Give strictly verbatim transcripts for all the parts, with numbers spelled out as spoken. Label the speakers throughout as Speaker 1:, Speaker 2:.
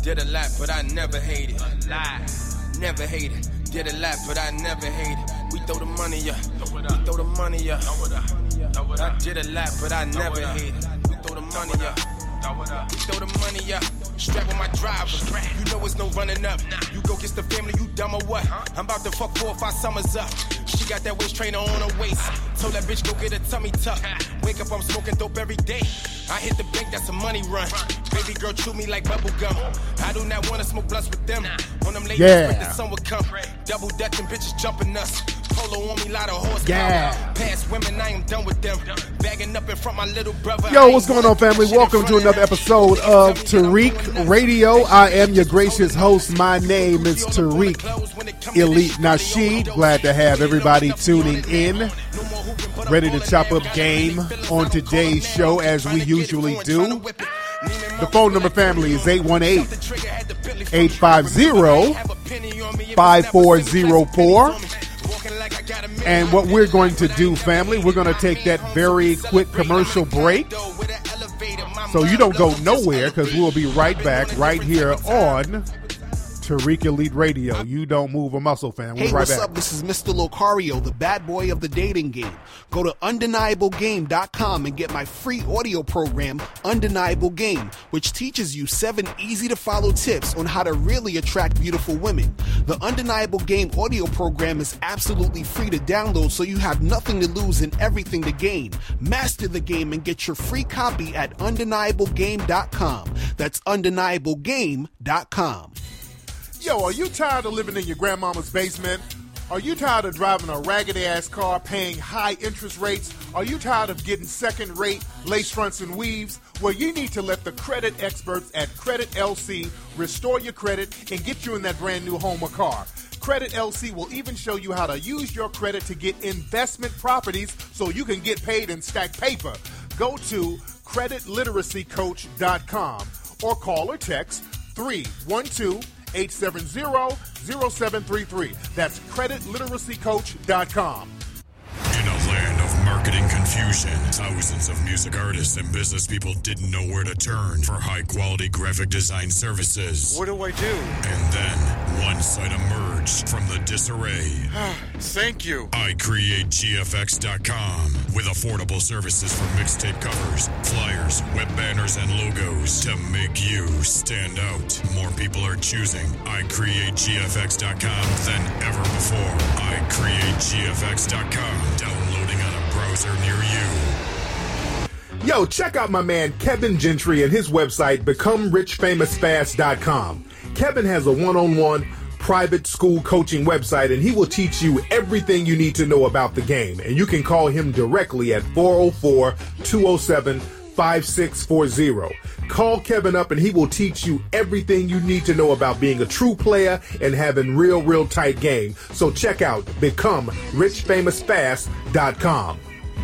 Speaker 1: Did a lot, but I never hated. A lot. Never hated. Did a lot, but I never hated. We throw the money up. We throw the money up. I did a lot, but I never hated. We throw the money up. We throw the money up. Strap on my driver. You know it's no running up. You go get the family, you dumb or what? I'm about to fuck four or five summers up. She got that waist trainer on her waist. Told that bitch go get a tummy tuck. Wake up, I'm smoking dope every day. I hit the bank, that's a money run. Baby girl chew me like bubble gum. I do not want to smoke blunts with them. On them late
Speaker 2: yeah.
Speaker 1: nights, the sun would come. Double dutching bitches jumping us. Polo on me, lot of horsepower.
Speaker 2: Yeah.
Speaker 1: Past women, I am done with them. Bagging up in front my little brother.
Speaker 2: Yo, what's going on, family? Welcome to another episode of Tariq Radio. I am your gracious host. My name is Tariq Elite Nasheed. Glad to have everybody tuning in. Ready to chop up game on today's show as we usually do. The phone number, family, is eight one eight, eight five zero, five four zero four. And what we're going to do, family, we're going to take that very quick commercial break. So you don't go nowhere, because we'll be right back right here on Tariq Elite Radio. You don't move a muscle, fam. We're
Speaker 3: hey,
Speaker 2: right
Speaker 3: what's
Speaker 2: back.
Speaker 3: up? This is Mister Locario, the bad boy of the dating game. Go to undeniable game dot com and get my free audio program, Undeniable Game, which teaches you seven easy-to-follow tips on how to really attract beautiful women. The Undeniable Game audio program is absolutely free to download, so you have nothing to lose and everything to gain. Master the game and get your free copy at undeniable game dot com. That's undeniable game dot com.
Speaker 2: Yo, are you tired of living in your grandmama's basement? Are you tired of driving a raggedy-ass car, paying high interest rates? Are you tired of getting second-rate lace fronts and weaves? Well, you need to let the credit experts at Credit L C restore your credit and get you in that brand new home or car. Credit L C will even show you how to use your credit to get investment properties so you can get paid and stack paper. Go to credit literacy coach dot com or call or text three one two, eight seven zero, zero seven three three. That's credit literacy coach dot com.
Speaker 4: In a land of marketing confusion, thousands of music artists and business people didn't know where to turn for high-quality graphic design services.
Speaker 5: What do I do?
Speaker 4: And then, one site emerged from the disarray.
Speaker 5: Thank you.
Speaker 4: I create G F X dot com with affordable services for mixtape covers, flyers, web banners, and logos to make you stand out. More people are choosing I create G F X dot com than ever before. I create G F X dot com. Downloading on a browser near you.
Speaker 2: Yo, check out my man Kevin Gentry and his website, become rich famous fast dot com. Kevin has a one-on-one private school coaching website, and he will teach you everything you need to know about the game. And you can call him directly at four oh four, two oh seven, five six four zero. Call Kevin up and he will teach you everything you need to know about being a true player and having real, real tight game. So check out become rich famous fast dot com.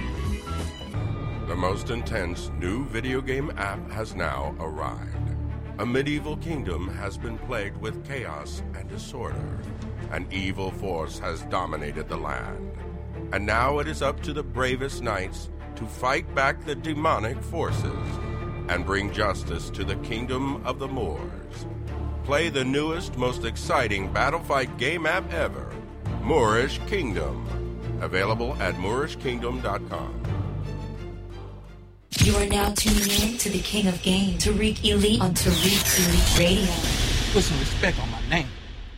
Speaker 6: The most intense new video game app has now arrived. A medieval kingdom has been plagued with chaos and disorder. An evil force has dominated the land. And now it is up to the bravest knights to fight back the demonic forces and bring justice to the kingdom of the Moors. Play the newest, most exciting battle fight game app ever, Moorish Kingdom. Available at moorish kingdom dot com.
Speaker 7: You are now tuning in to the King of Game, Tariq Elite on Tariq Elite Radio.
Speaker 5: Put some respect on my name.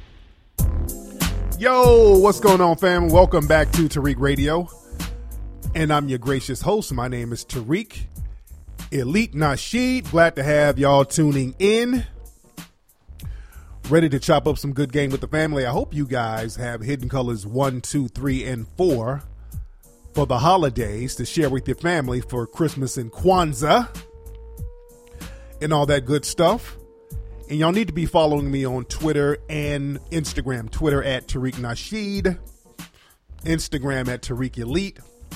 Speaker 2: Yo, what's going on, fam? Welcome back to Tariq Radio. And I'm your gracious host. My name is Tariq Elite Nasheed. Glad to have y'all tuning in. Ready to chop up some good game with the family. I hope you guys have Hidden Colors one, two, three, and four for the holidays to share with your family for Christmas and Kwanzaa and all that good stuff. And y'all need to be following me on Twitter and Instagram. Twitter at Tariq Nasheed. Instagram at Tariq Elite.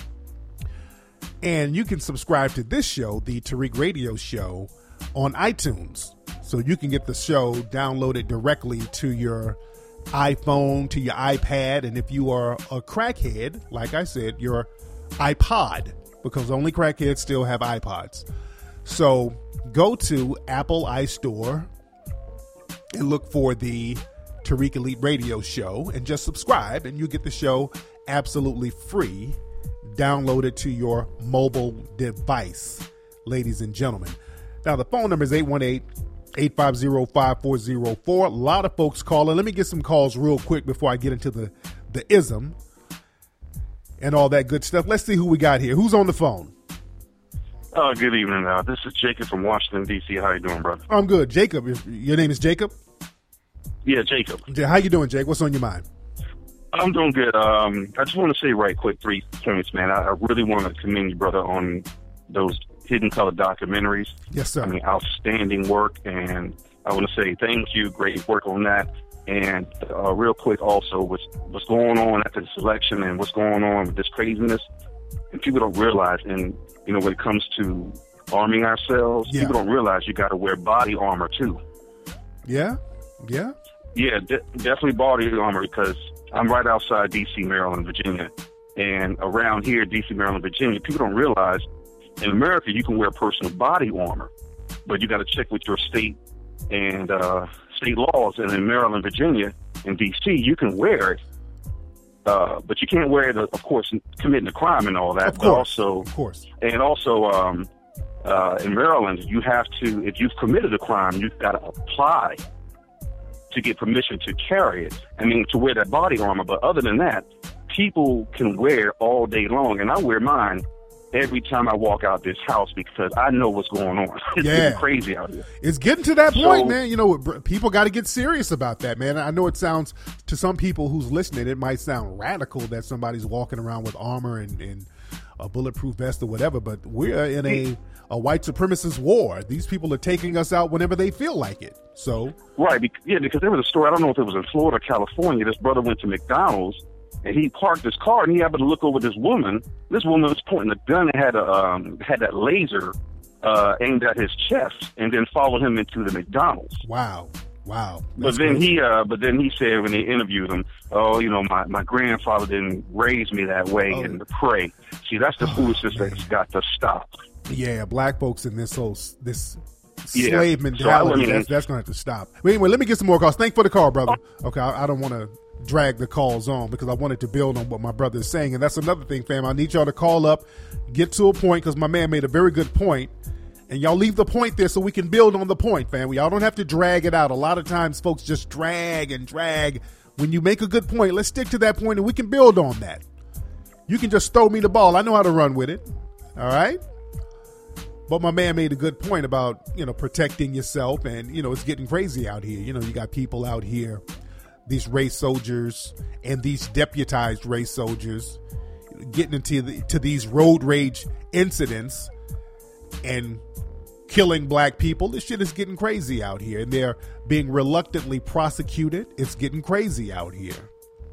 Speaker 2: And you can subscribe to this show, the Tariq Radio Show, on iTunes. So you can get the show downloaded directly to your iPhone, to your iPad. And if you are a crackhead, like I said, your iPod, because only crackheads still have iPods. So go to Apple iStore and look for the Tariq Elite Radio Show and just subscribe, and you get the show absolutely free. Download it to your mobile device, ladies and gentlemen. Now, the phone number is eight one eight, eight five zero, five four zero four. A lot of folks calling. Let me get some calls real quick before I get into the, the ism and all that good stuff. Let's see who we got here. Who's on the phone?
Speaker 8: Uh, good evening. Uh, this is Jacob from Washington, D C How you doing, brother?
Speaker 2: I'm good. Jacob, your name is Jacob?
Speaker 8: Yeah, Jacob.
Speaker 2: How you doing, Jake? What's on your mind?
Speaker 8: I'm doing good. Um, I just want to say right quick three points, man. I, I really want to commend you, brother, on those Hidden Color documentaries.
Speaker 2: Yes, sir.
Speaker 8: I mean, outstanding work, and I want to say thank you. Great work on that. And uh, real quick also, what's, what's going on after this election and what's going on with this craziness, and people don't realize, and, you know, when it comes to arming ourselves,
Speaker 2: yeah.
Speaker 8: people don't realize you got to wear body armor, too.
Speaker 2: Yeah? Yeah?
Speaker 8: Yeah, de- definitely body armor, because I'm right outside D C, Maryland, Virginia. And around here, D C, Maryland, Virginia, people don't realize in America you can wear personal body armor, but you got to check with your state and uh, state laws. And in Maryland, Virginia, and D C, you can wear it, uh, but you can't wear it, of course, committing a crime and all that.
Speaker 2: Of
Speaker 8: but
Speaker 2: course,
Speaker 8: also,
Speaker 2: of course.
Speaker 8: And also, um, uh, in Maryland, you have to, if you've committed a crime, you've got to apply to get permission to carry it. I mean, to wear that body armor. But other than that, people can wear all day long, and I wear mine every time I walk out this house because I know what's going on. It's
Speaker 2: yeah.
Speaker 8: getting crazy out here.
Speaker 2: It's getting to that point,
Speaker 8: so,
Speaker 2: man. You know, people got to get serious about that, man. I know it sounds, to some people who's listening, it might sound radical that somebody's walking around with armor and, and a bulletproof vest or whatever, but we're in a, a white supremacist war. These people are taking us out whenever they feel like it. So
Speaker 8: Right. Yeah, because there was a story, I don't know if it was in Florida or California, this brother went to McDonald's, and he parked his car, and he happened to look over this woman. This woman was pointing a gun and had a um, had that laser uh, aimed at his chest, and then followed him into the McDonald's.
Speaker 2: Wow, wow.
Speaker 8: That's but then crazy. he, uh, but then he said when they interviewed him, "Oh, you know, my, my grandfather didn't raise me that way, oh. and to pray." See, that's the oh, foolishness man. that's got to stop.
Speaker 2: Yeah, black folks in this whole this.
Speaker 8: Yeah.
Speaker 2: slave mentality, so, I mean, that's, that's going to have to stop. But anyway, let me get some more calls. Thanks for the call, brother. Okay, I, I don't want to drag the calls on because I wanted to build on what my brother is saying. And that's another thing, fam. I need y'all to call up, get to a point, because my man made a very good point. And y'all leave the point there so we can build on the point, fam. Y'all don't have to drag it out. A lot of times folks just drag and drag. When you make a good point, let's stick to that point and we can build on that. You can just throw me the ball. I know how to run with it. All right? But my man made a good point about, you know, protecting yourself. And, you know, it's getting crazy out here. You know, you got people out here, these race soldiers and these deputized race soldiers getting into the, to these road rage incidents and killing black people. This shit is getting crazy out here. And they're being reluctantly prosecuted. It's getting crazy out here.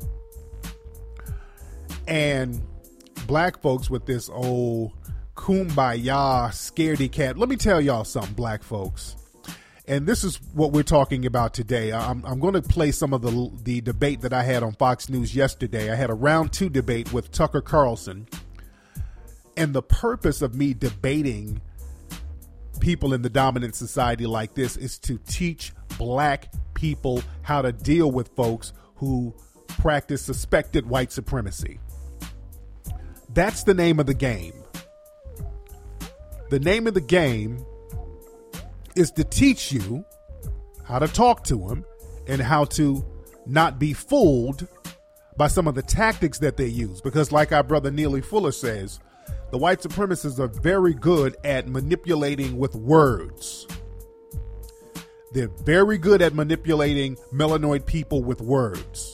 Speaker 2: And black folks with this old kumbaya scaredy cat. Let me tell y'all something, black folks. And this is what we're talking about today. I'm, I'm going to play some of the the debate that I had on Fox News yesterday. I had a round two debate with Tucker Carlson. And the purpose of me debating people in the dominant society like this is to teach black people how to deal with folks who practice suspected white supremacy. That's the name of the game. The name of the game is to teach you how to talk to them and how to not be fooled by some of the tactics that they use. Because like our brother Neely Fuller says, the white supremacists are very good at manipulating with words. They're very good at manipulating melanoid people with words.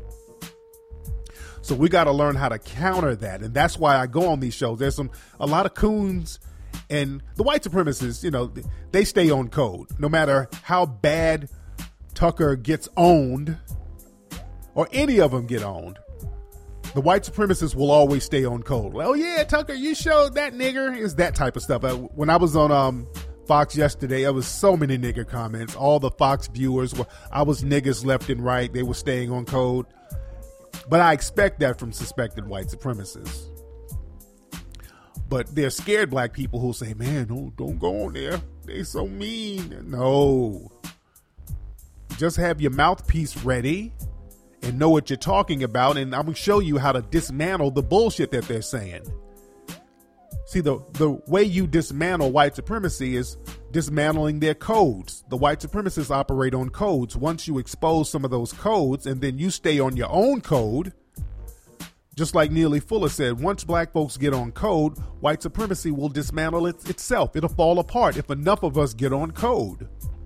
Speaker 2: So we got to learn how to counter that. And that's why I go on these shows. There's some a lot of coons. And the white supremacists, you know, they stay on code. No matter how bad Tucker gets owned or any of them get owned, the white supremacists will always stay on code. Well, yeah, Tucker, you showed that nigger. Is that type of stuff. When I was on um, Fox yesterday, there was so many nigger comments. All the Fox viewers, were, I was niggers left and right. They were staying on code. But I expect that from suspected white supremacists. But they're scared black people who say, man, don't, don't go on there. They so mean. No. Just have your mouthpiece ready and know what you're talking about, and I'm going to show you how to dismantle the bullshit that they're saying. See, the, the way you dismantle white supremacy is dismantling their codes. The white supremacists operate on codes. Once you expose some of those codes and then you stay on your own code, just like Neely Fuller said, once black folks get on code, white supremacy will dismantle it, itself. It'll fall apart if enough of us get on code.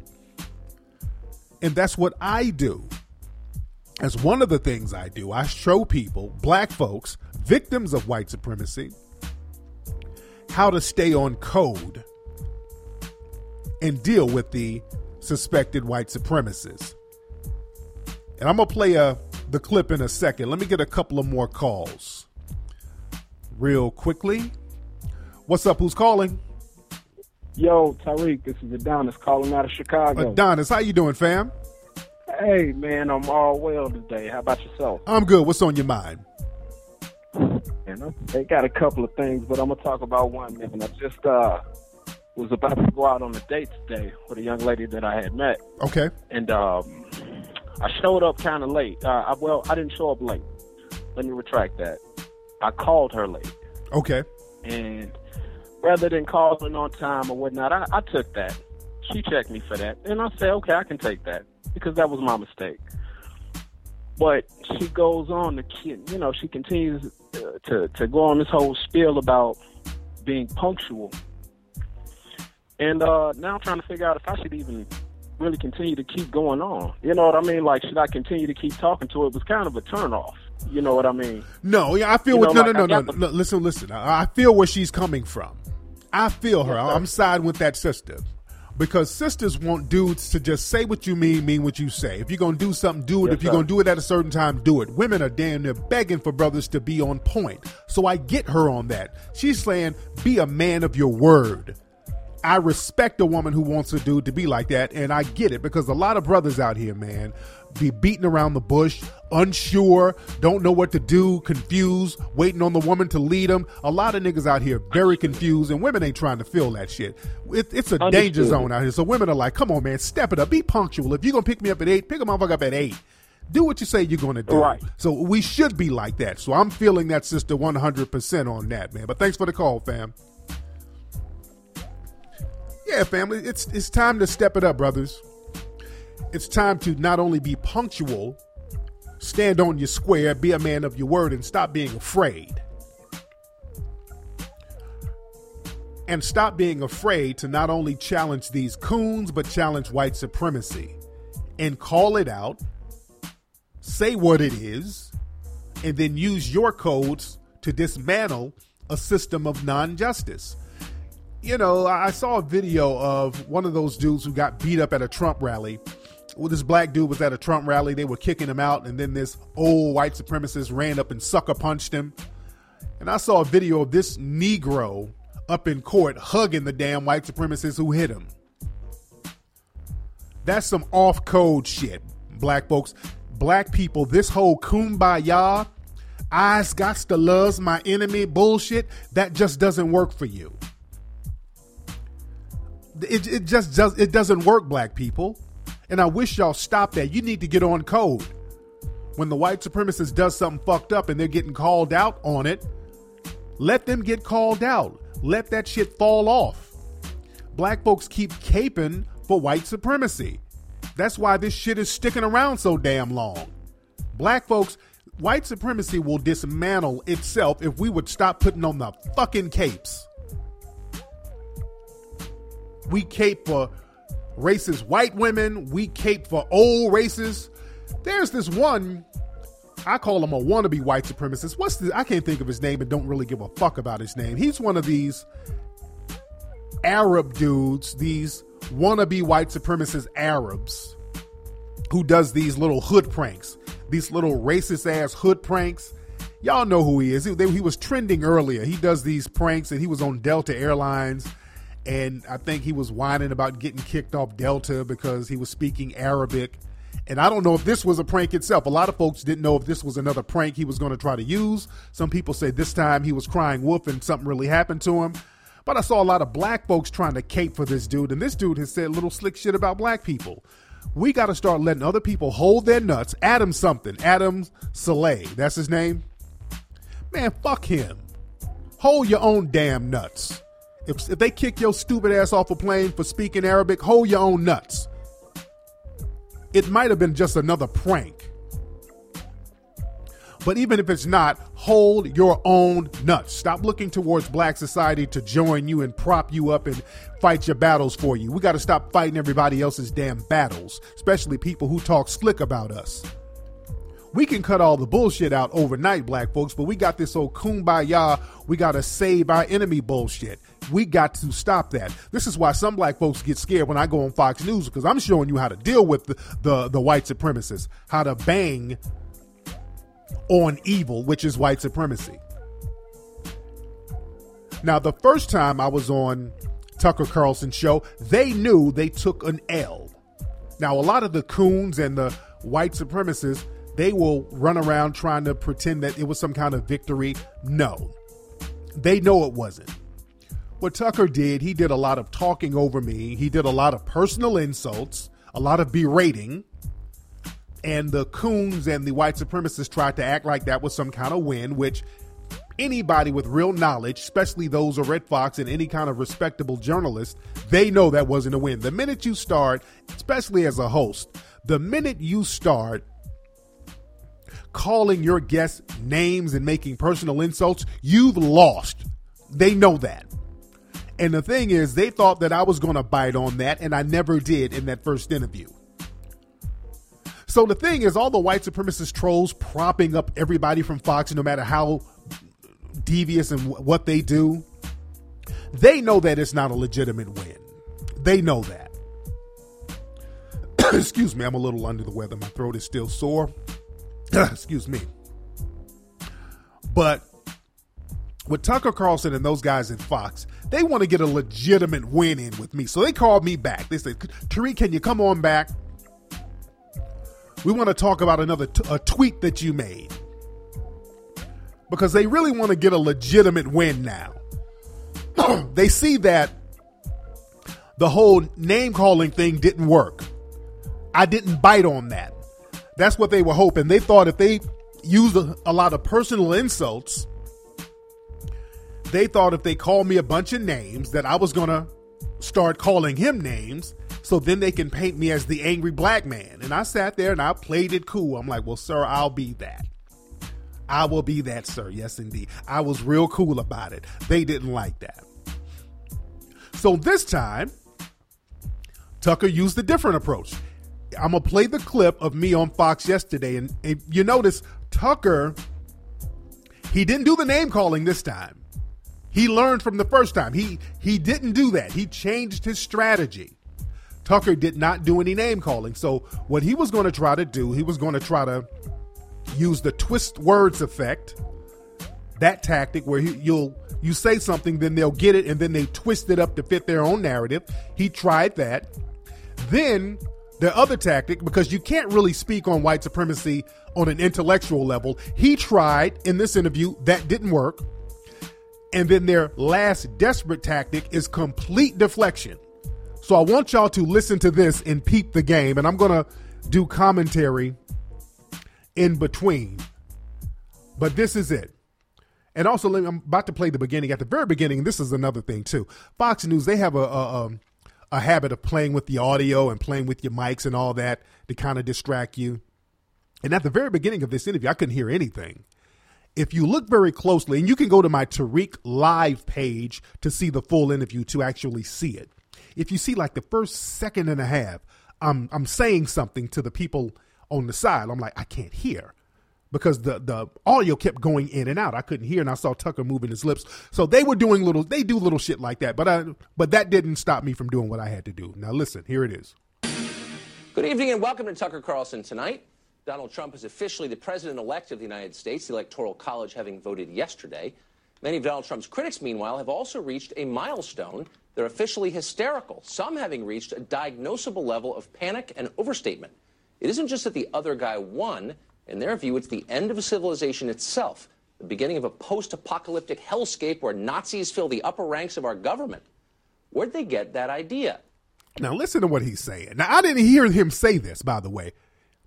Speaker 2: And that's what I do. As one of the things I do, I show people, black folks, victims of white supremacy, how to stay on code and deal with the suspected white supremacists. And I'm going to play a, the clip in a second. Let me get a couple of more calls real quickly. What's up? Who's calling?
Speaker 9: Yo, Tariq, this is Adonis calling out of Chicago.
Speaker 2: Adonis, how you doing, fam?
Speaker 9: Hey, man, I'm all well today. How about yourself?
Speaker 2: I'm good. What's on your mind?
Speaker 9: Man, they got a couple of things, but I'm going to talk about one, man. I just uh, was about to go out on a date today with a young lady that I had met.
Speaker 2: Okay.
Speaker 9: And um, I showed up kind of late. Uh, I, well, I didn't show up late. Let me retract that. I called her late.
Speaker 2: Okay.
Speaker 9: And rather than calling on time or whatnot, I, I took that. She checked me for that. And I said, okay, I can take that because that was my mistake. But she goes on to, you know, she continues uh, to, to go on this whole spiel about being punctual. And uh, now I'm trying to figure out if I should even really continue to keep going on. You know what I mean? Like, should I continue to keep talking to her? It was kind of a turnoff. You know what I mean?
Speaker 2: No, yeah, I feel
Speaker 9: you
Speaker 2: what,
Speaker 9: know,
Speaker 2: no,
Speaker 9: like
Speaker 2: no, no,
Speaker 9: no,
Speaker 2: no, no. Listen, listen. I, I feel where she's coming from. I feel her.
Speaker 9: Yes,
Speaker 2: I'm siding with that sister. Because sisters want dudes to just say what you mean, mean what you say. If you're going to do something, do it.
Speaker 9: Yes,
Speaker 2: if you're going to do it at a certain time, do it. Women are damn near begging for brothers to be on point. So I get her on that. She's saying, be a man of your word. I respect a woman who wants a dude to be like that, and I get it because a lot of brothers out here, man, be beating around the bush, unsure, don't know what to do, confused, waiting on the woman to lead them. A lot of niggas out here very confused, and women ain't trying to feel that shit. It, it's a
Speaker 9: Understood.
Speaker 2: danger zone out here. So women are like, come on, man, step it up. Be punctual. If you're going to pick me up at eight, pick a motherfucker up at eight. Do what you say you're going to do.
Speaker 9: Right.
Speaker 2: So we should be like that. So I'm feeling that sister one hundred percent on that, man. But thanks for the call, fam. Yeah, family, it's it's time to step it up, brothers. It's time to not only be punctual, stand on your square, be a man of your word, and stop being afraid. And stop being afraid to not only challenge these coons, but challenge white supremacy. And call it out, say what it is, and then use your codes to dismantle a system of non-justice. You know, I saw a video of one of those dudes who got beat up at a Trump rally. Well, this black dude was at a Trump rally. They were kicking him out, and then this old white supremacist ran up and sucker punched him. And I saw a video of this Negro up in court hugging the damn white supremacist who hit him. That's some off-code shit, black folks. Black people, this whole kumbaya, I's got to love my enemy bullshit, that just doesn't work for you. It, it just does, it doesn't work, black people. And I wish y'all stop that. You need to get on code. When the white supremacist does something fucked up and they're getting called out on it, let them get called out. Let that shit fall off. Black folks keep caping for white supremacy. That's why this shit is sticking around so damn long. Black folks, white supremacy will dismantle itself if we would stop putting on the fucking capes. We cape for racist white women. We cape for old racists. There's this one, I call him a wannabe white supremacist. What's the, I can't think of his name and don't really give a fuck about his name. He's one of these Arab dudes, these wannabe white supremacist Arabs who does these little hood pranks, these little racist ass hood pranks. Y'all know who he is. He, they, he was trending earlier. He does these pranks and he was on Delta Airlines. And I think he was whining about getting kicked off Delta because he was speaking Arabic. And I don't know if this was a prank itself. A lot of folks didn't know if this was another prank he was going to try to use. Some people say this time he was crying wolf and something really happened to him. But I saw a lot of black folks trying to cape for this dude. And this dude has said little slick shit about black people. We got to start letting other people hold their nuts. Adam something. Adam Saleh. That's his name. Man, fuck him. Hold your own damn nuts. If, if they kick your stupid ass off a plane for speaking Arabic, hold your own nuts. It might have been just another prank. But even if it's not, hold your own nuts. Stop looking towards black society to join you and prop you up and fight your battles for you. We got to stop fighting everybody else's damn battles, especially people who talk slick about us. We can cut all the bullshit out overnight, black folks, but we got this old kumbaya, we got to save our enemy bullshit. We got to stop that. This is why some black folks get scared when I go on Fox News, because I'm showing you how to deal with the, the, the white supremacists, how to bang on evil, which is white supremacy. Now, the first time I was on Tucker Carlson's show, they knew they took an L. Now, a lot of the coons and the white supremacists, they will run around trying to pretend that it was some kind of victory. No, they know it wasn't. What Tucker did, he did a lot of talking over me. He did a lot of personal insults, a lot of berating. And the coons and the white supremacists tried to act like that was some kind of win, which anybody with real knowledge, especially those of Red Fox and any kind of respectable journalist, they know that wasn't a win. The minute you start, especially as a host, the minute you start calling your guests names and making personal insults, you've lost. They know that. And the thing is, they thought that I was going to bite on that, and I never did in that first interview. So the thing is, all the white supremacist trolls propping up everybody from Fox, no matter how devious and w- what they do, they know that it's not a legitimate win. They know that. Excuse me, I'm a little under the weather. My throat is still sore. Excuse me. But with Tucker Carlson and those guys in Fox, they want to get a legitimate win in with me. So they called me back. They said, Tariq, can you come on back? We want to talk about another t- a tweet that you made. Because they really want to get a legitimate win now. They see that the whole name calling thing didn't work. I didn't bite on that. That's what they were hoping. They thought if they used a, a lot of personal insults, they thought if they called me a bunch of names that I was going to start calling him names, so then they can paint me as the angry black man. And I sat there and I played it cool. I'm like, well, sir, I'll be that. I will be that, sir. Yes, indeed. I was real cool about it. They didn't like that. So this time, Tucker used a different approach. I'm going to play the clip of me on Fox yesterday. And, and you notice Tucker, he didn't do the name calling this time. He learned from the first time. He he didn't do that. He changed his strategy. Tucker did not do any name calling. So what he was going to try to do, he was going to try to use the twist words effect, that tactic where he, you'll you say something, then they'll get it, and then they twist it up to fit their own narrative. He tried that. Then the other tactic, because you can't really speak on white supremacy on an intellectual level, he tried in this interview. That didn't work. And then their last desperate tactic is complete deflection. So I want y'all to listen to this and peep the game. And I'm going to do commentary in between. But this is it. And also, I'm about to play the beginning. At the very beginning, this is another thing, too. Fox News, they have a, a, a habit of playing with the audio and playing with your mics and all that to kind of distract you. And at the very beginning of this interview, I couldn't hear anything. If you look very closely, and you can go to my Tariq Live page to see the full interview to actually see it. If you see like the first second and a half, I'm I'm saying something to the people on the side. I'm like, I can't hear because the, the audio kept going in and out. I couldn't hear, and I saw Tucker moving his lips. So they were doing little, they do little shit like that. But I, but that didn't stop me from doing what I had to do. Now listen, here it is.
Speaker 10: Good evening and welcome to Tucker Carlson Tonight. Donald Trump is officially the president-elect of the United States, the Electoral College having voted yesterday. Many of Donald Trump's critics, meanwhile, have also reached a milestone. They're officially hysterical, some having reached a diagnosable level of panic and overstatement. It isn't just that the other guy won. In their view, it's the end of civilization itself, the beginning of a post-apocalyptic hellscape where Nazis fill the upper ranks of our government. Where'd they get that idea?
Speaker 2: Now listen to what he's saying. Now I didn't hear him say this, by the way.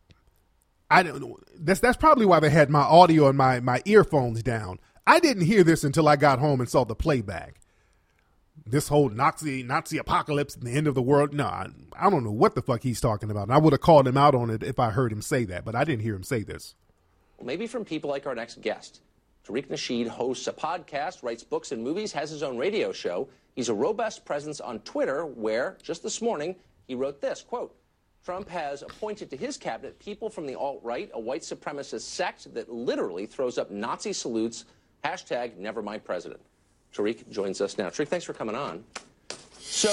Speaker 2: I don't. That's that's probably why they had my audio and my my earphones down. I didn't hear this until I got home and saw the playback. This whole Nazi Nazi apocalypse and the end of the world. No, I, I don't know what the fuck he's talking about. And I would have called him out on it if I heard him say that, but I didn't hear him say this.
Speaker 10: Well, maybe from people like our next guest. Tariq Nasheed hosts a podcast, writes books and movies, has his own radio show. He's a robust presence on Twitter where, just this morning, he wrote this, quote, Trump has appointed to his cabinet people from the alt-right, a white supremacist sect that literally throws up Nazi salutes, hashtag never mind president. Tariq joins us now. Tariq, thanks for coming on. So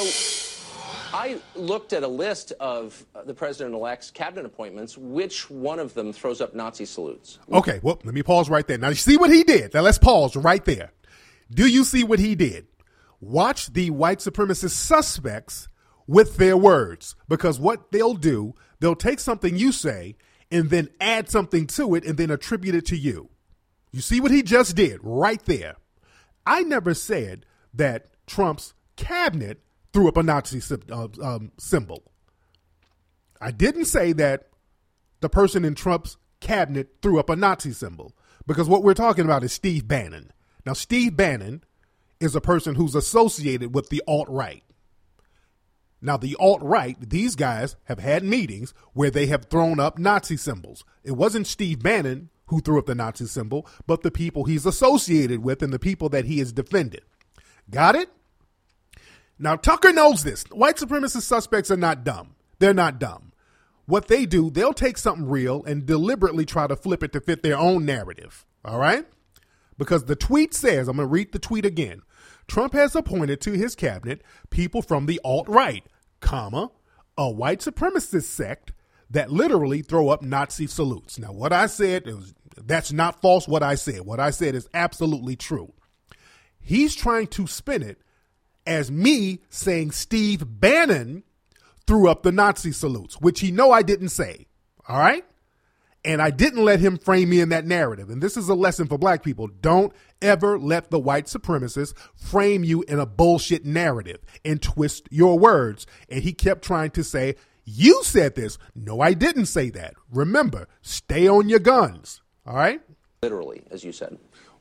Speaker 10: I looked at a list of uh, the president-elect's cabinet appointments. Which one of them throws up Nazi salutes?
Speaker 2: Okay, well, let me pause right there. Now, you see what he did? Now, let's pause right there. Do you see what he did? Watch the white supremacist suspects with their words, because what they'll do, they'll take something you say and then add something to it and then attribute it to you. You see what he just did right there? I never said that Trump's cabinet threw up a Nazi uh, um, symbol. I didn't say that the person in Trump's cabinet threw up a Nazi symbol, because what we're talking about is Steve Bannon. Now, Steve Bannon is a person who's associated with the alt-right. Now, the alt-right, these guys have had meetings where they have thrown up Nazi symbols. It wasn't Steve Bannon who threw up the Nazi symbol, but the people he's associated with and the people that he has defended. Got it? Now, Tucker knows this. White supremacist suspects are not dumb. They're not dumb. What they do, they'll take something real and deliberately try to flip it to fit their own narrative. All right? Because the tweet says, I'm going to read the tweet again. Trump has appointed to his cabinet people from the alt-right, comma, a white supremacist sect that literally throw up Nazi salutes. Now, what I said, it was, that's not false what I said. What I said is absolutely true. He's trying to spin it as me saying Steve Bannon threw up the Nazi salutes, which he know I didn't say. All right? And I didn't let him frame me in that narrative. And this is a lesson for black people. Don't ever let the white supremacists frame you in a bullshit narrative and twist your words. And he kept trying to say, you said this. No, I didn't say that. Remember, stay on your guns. All right?
Speaker 10: Literally, as you said.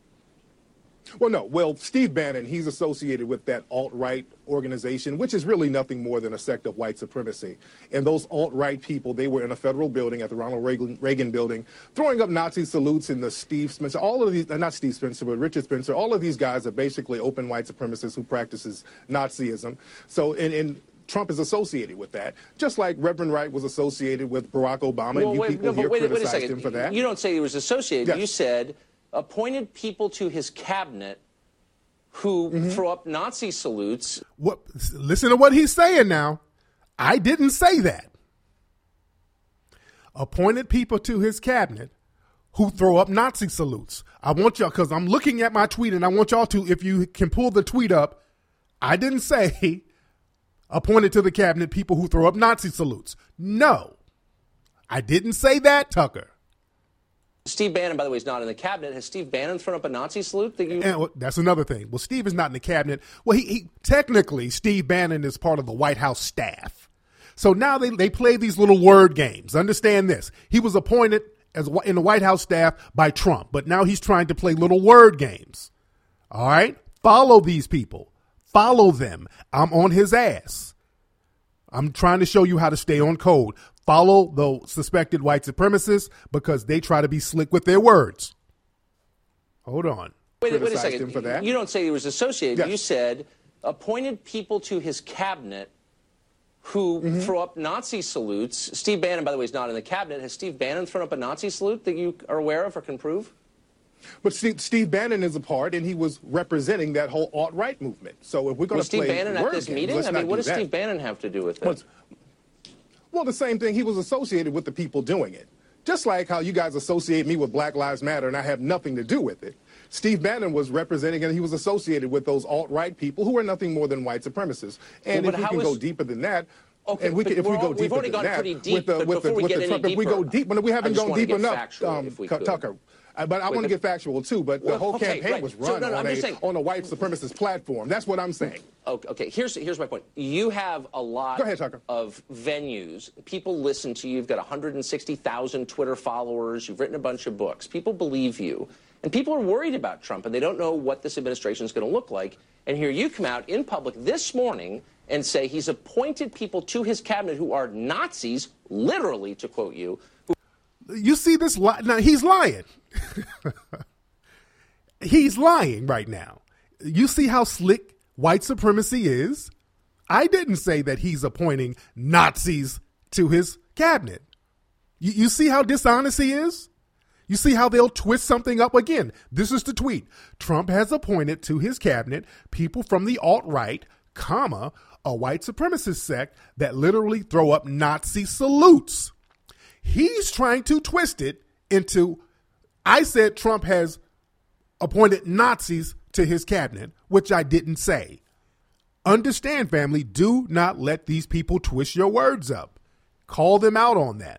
Speaker 11: Well, no. Well, Steve Bannon, he's associated with that alt-right organization, which is really nothing more than a sect of white supremacy. And those alt-right people, they were in a federal building at the Ronald Reagan, Reagan building, throwing up Nazi salutes in the Steve Spencer, all of these, not Steve Spencer, but Richard Spencer, all of these guys are basically open white supremacists who practices Nazism. So, and, and Trump is associated with that, just like Reverend Wright was associated with Barack Obama,
Speaker 10: well,
Speaker 11: and you
Speaker 10: wait,
Speaker 11: people
Speaker 10: no,
Speaker 11: here
Speaker 10: wait,
Speaker 11: criticized
Speaker 10: wait a second.
Speaker 11: him for that.
Speaker 10: You don't say he was associated.
Speaker 11: Yes.
Speaker 10: You said appointed people to his cabinet who mm-hmm. throw up Nazi salutes.
Speaker 2: What? Listen to what he's saying now. I didn't say that. Appointed people to his cabinet who throw up Nazi salutes. I want y'all, because I'm looking at my tweet, and I want y'all to, if you can pull the tweet up, I didn't say appointed to the cabinet people who throw up Nazi salutes. No, I didn't say that, Tucker.
Speaker 10: Steve Bannon, by the way, is not in the cabinet. Has Steve Bannon thrown up a Nazi salute? That you...
Speaker 2: And, well, that's another thing. Well, Steve is not in the cabinet. Well, he, he technically, Steve Bannon is part of the White House staff. So now they, they play these little word games. Understand this. He was appointed as in the White House staff by Trump, but now he's trying to play little word games. All right? Follow these people. Follow them. I'm on his ass. I'm trying to show you how to stay on code. Follow the suspected white supremacists because they try to be slick with their words. Hold on.
Speaker 10: Wait, wait a second. For that. You don't say he was associated.
Speaker 11: Yes.
Speaker 10: You said appointed people to his cabinet who mm-hmm. throw up Nazi salutes. Steve Bannon, by the way, is not in the cabinet. Has Steve Bannon thrown up a Nazi salute that you are aware of or can prove?
Speaker 11: But Steve, Steve Bannon is a part, and he was representing that whole alt-right movement. So if we're going
Speaker 10: was
Speaker 11: to play
Speaker 10: Steve Bannon
Speaker 11: word
Speaker 10: at this
Speaker 11: games,
Speaker 10: meeting?
Speaker 11: let's
Speaker 10: I
Speaker 11: not
Speaker 10: mean, what
Speaker 11: do
Speaker 10: does
Speaker 11: that.
Speaker 10: Steve Bannon have to do with it?
Speaker 11: Well, well, the same thing. He was associated with the people doing it. Just like how you guys associate me with Black Lives Matter, and I have nothing to do with it. Steve Bannon was representing, and he was associated with those alt-right people who are nothing more than white supremacists. And
Speaker 10: well,
Speaker 11: if we can
Speaker 10: is...
Speaker 11: go deeper than that,
Speaker 10: Okay,
Speaker 11: and we can, if we go
Speaker 10: all,
Speaker 11: deeper
Speaker 10: we've already
Speaker 11: than
Speaker 10: gone
Speaker 11: that,
Speaker 10: pretty deep,
Speaker 11: with the,
Speaker 10: but
Speaker 11: with the,
Speaker 10: before we
Speaker 11: with
Speaker 10: get
Speaker 11: the
Speaker 10: any
Speaker 11: Trump,
Speaker 10: deeper,
Speaker 11: if we go deep, but we haven't gone deep enough,
Speaker 10: factual,
Speaker 11: um,
Speaker 10: if we
Speaker 11: Tucker. Uh, but I
Speaker 10: Wait,
Speaker 11: want to
Speaker 10: but-
Speaker 11: get factual, too. But the
Speaker 10: Well,
Speaker 11: whole
Speaker 10: okay,
Speaker 11: campaign
Speaker 10: right.
Speaker 11: was
Speaker 10: So,
Speaker 11: run
Speaker 10: no, no, I'm
Speaker 11: on,
Speaker 10: just
Speaker 11: a,
Speaker 10: saying-
Speaker 11: on a white supremacist platform. That's what I'm saying.
Speaker 10: Okay, okay. Here's here's my point. You have a lot
Speaker 11: Go ahead, Tucker.
Speaker 10: of venues. People listen to you. You've got one hundred sixty thousand Twitter followers. You've written a bunch of books. People believe you. And people are worried about Trump, and they don't know what this administration is going to look like. And here you come out in public this morning and say he's appointed people to his cabinet who are Nazis, literally, to quote you. Who-
Speaker 2: You see this? Li- now, he's lying. He's lying right now. You see how slick white supremacy is? I didn't say that he's appointing Nazis to his cabinet. You, you see how dishonest he is? You see how they'll twist something up again. This is the tweet. Trump has appointed to his cabinet people from the alt-right, comma, a white supremacist sect that literally throw up Nazi salutes. He's trying to twist it into, I said Trump has appointed Nazis to his cabinet, which I didn't say. Understand, family, do not let these people twist your words up. Call them out on that.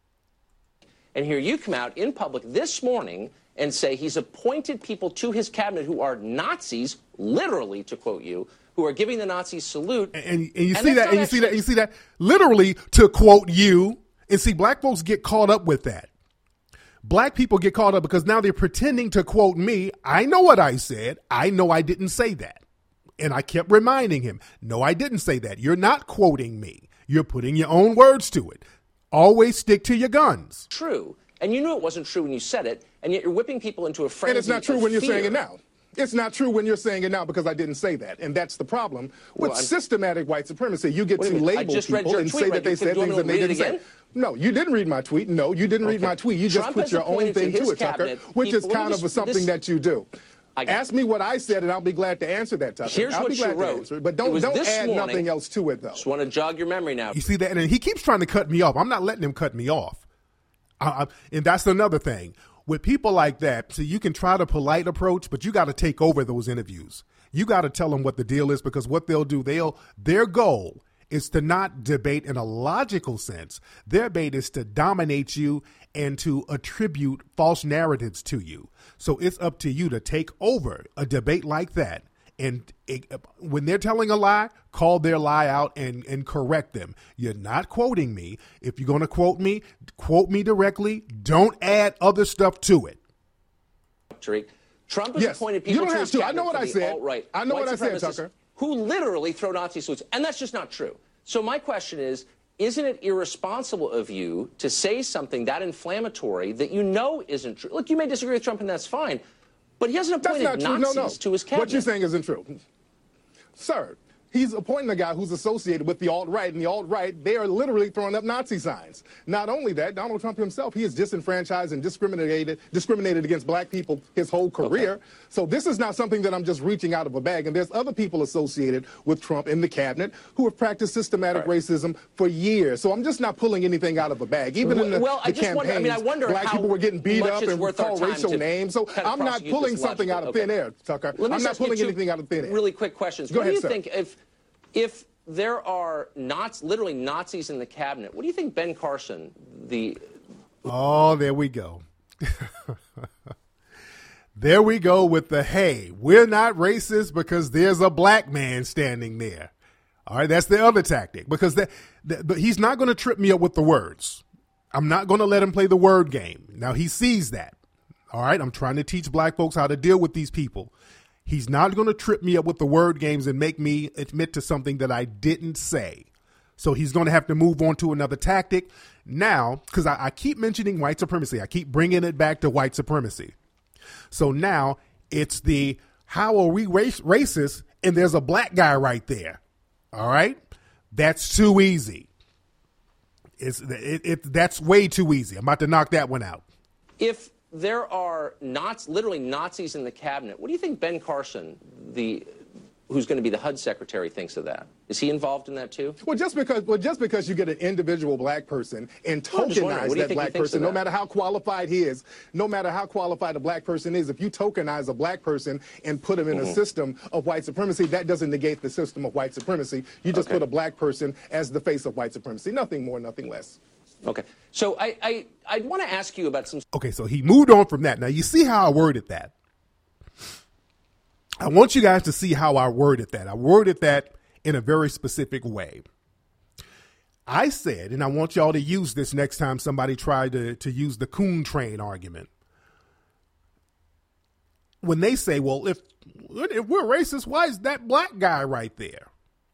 Speaker 10: And here you come out in public this morning and say he's appointed people to his cabinet who are Nazis, literally, to quote you, who are giving the Nazi salute.
Speaker 2: And, and you
Speaker 10: And
Speaker 2: see
Speaker 10: that's
Speaker 2: that,
Speaker 10: not
Speaker 2: and you see that,
Speaker 10: actually-
Speaker 2: you see that, literally, to quote you. And see, black folks get caught up with that. Black people get caught up because now they're pretending to quote me. I know what I said. I know I didn't say that. And I kept reminding him, no, I didn't say that. You're not quoting me. You're putting your own words to it. Always stick to your guns.
Speaker 10: True. And you knew it wasn't true when you said it, and yet you're whipping people into a frenzy.
Speaker 11: And it's not true
Speaker 10: of
Speaker 11: when you're
Speaker 10: fear.
Speaker 11: saying it now. It's not true when you're saying it now because I didn't say that. And that's the problem with
Speaker 10: Well, I'm-
Speaker 11: systematic white supremacy. You get
Speaker 10: What do
Speaker 11: to
Speaker 10: you mean? I
Speaker 11: label
Speaker 10: just read
Speaker 11: people
Speaker 10: your
Speaker 11: and
Speaker 10: tweet,
Speaker 11: say
Speaker 10: right?
Speaker 11: that they
Speaker 10: You-
Speaker 11: said
Speaker 10: do you want
Speaker 11: things
Speaker 10: me
Speaker 11: that
Speaker 10: to
Speaker 11: they
Speaker 10: read it
Speaker 11: didn't say.
Speaker 10: again?
Speaker 11: No, you didn't read my tweet. No, you didn't read
Speaker 10: Okay.
Speaker 11: my tweet. You just
Speaker 10: Trump
Speaker 11: put
Speaker 10: has
Speaker 11: your own
Speaker 10: appointed to
Speaker 11: thing to
Speaker 10: his
Speaker 11: it, Tucker,
Speaker 10: cabinet
Speaker 11: which is
Speaker 10: people- let me
Speaker 11: kind of
Speaker 10: just-
Speaker 11: something
Speaker 10: this-
Speaker 11: that you do.
Speaker 10: I got
Speaker 11: Ask me what I said, and I'll be glad to answer that, Tucker.
Speaker 10: Here's
Speaker 11: I'll
Speaker 10: what
Speaker 11: be
Speaker 10: you
Speaker 11: glad to
Speaker 10: wrote.
Speaker 11: answer it. But
Speaker 10: It
Speaker 11: don't,
Speaker 10: was
Speaker 11: don't
Speaker 10: this
Speaker 11: add
Speaker 10: morning.
Speaker 11: nothing else to it, though.
Speaker 10: Just want to jog your memory now.
Speaker 2: You see that? And he keeps trying to cut me off. I'm not letting him cut me off. Uh, and that's another thing. With people like that, so you can try the polite approach, but you got to take over those interviews. You got to tell them what the deal is, because what they'll do, they'll their goal is to not debate in a logical sense. Their bait is to dominate you and to attribute false narratives to you. So it's up to you to take over a debate like that. And it, when they're telling a lie, call their lie out and, and correct them. You're not quoting me. If you're going to quote me, quote me directly. Don't add other stuff to it.
Speaker 10: Tariq, Trump has
Speaker 11: Yes.
Speaker 10: appointed
Speaker 11: You
Speaker 10: people
Speaker 11: don't
Speaker 10: to
Speaker 11: have
Speaker 10: his
Speaker 11: to. I
Speaker 10: cabinet
Speaker 11: know what
Speaker 10: for
Speaker 11: I
Speaker 10: the
Speaker 11: said.
Speaker 10: alt-right,
Speaker 11: I know
Speaker 10: white
Speaker 11: what I said,
Speaker 10: supremacists
Speaker 11: Tucker.
Speaker 10: who literally throw Nazi salutes. And that's just not true. So my question is, isn't it irresponsible of you to say something that inflammatory that you know isn't true? Look, you may disagree with Trump, and that's fine. But he hasn't
Speaker 11: That's
Speaker 10: appointed
Speaker 11: not true.
Speaker 10: Nazis
Speaker 11: No, no.
Speaker 10: to his cabinet.
Speaker 11: What you're saying isn't true. Sir, he's appointing a guy who's associated with the alt-right, and the alt-right, they are literally throwing up Nazi signs. Not only that, Donald Trump himself, he is disenfranchised and discriminated discriminated against black people his whole career. Okay. So this is not something that I'm just reaching out of a bag. And there's other people associated with Trump in the cabinet who have practiced systematic right. racism for years. So I'm just not pulling anything out of a bag. Even
Speaker 10: well,
Speaker 11: in the,
Speaker 10: well,
Speaker 11: the
Speaker 10: I just
Speaker 11: campaigns,
Speaker 10: wonder, I mean, I wonder
Speaker 11: black
Speaker 10: how
Speaker 11: people were getting beat up and called racial names. So
Speaker 10: kind of
Speaker 11: I'm not pulling something out of
Speaker 10: okay.
Speaker 11: thin air, Tucker.
Speaker 10: Let me
Speaker 11: I'm not pulling anything out of thin air.
Speaker 10: Really quick questions.
Speaker 11: Go
Speaker 10: what
Speaker 11: ahead,
Speaker 10: do you
Speaker 11: sir.
Speaker 10: think if if there are not literally Nazis in the cabinet, what do you think Ben Carson, the
Speaker 2: Oh, there we go. There we go with the, hey, we're not racist because there's a black man standing there. All right, that's the other tactic, because that, that but he's not going to trip me up with the words. I'm not going to let him play the word game. Now, he sees that. All right, I'm trying to teach black folks how to deal with these people. He's not going to trip me up with the word games and make me admit to something that I didn't say. So he's going to have to move on to another tactic now, because I, I keep mentioning white supremacy. I keep bringing it back to white supremacy. So now it's the, how are we race, racist and there's a black guy right there? All right. That's too easy. It's it, it, that's way too easy. I'm about to knock that one out.
Speaker 10: If there are not literally Nazis in the cabinet, what do you think Ben Carson, the who's going to be the H U D secretary, thinks of that? Is he involved in that too?
Speaker 11: Well, just because well, just because you get an individual black person and
Speaker 10: Well, I'm just wondering,
Speaker 11: tokenize
Speaker 10: what do you
Speaker 11: that
Speaker 10: think he
Speaker 11: black
Speaker 10: thinks
Speaker 11: person,
Speaker 10: of
Speaker 11: no
Speaker 10: that?
Speaker 11: matter how qualified he is, no matter how qualified a black person is, if you tokenize a black person and put him in
Speaker 10: Mhm.
Speaker 11: a system of white supremacy, that doesn't negate the system of white supremacy. You just
Speaker 10: Okay.
Speaker 11: put a black person as the face of white supremacy. Nothing more, nothing less.
Speaker 10: Okay. So I, I, I want to ask you about some...
Speaker 2: Okay, so he moved on from that. Now, you see how I worded that. I want you guys to see how I worded that. I worded that in a very specific way. I said, and I want y'all to use this next time somebody tried to, to use the coon train argument. When they say, well, if, if we're racist, why is that black guy right there?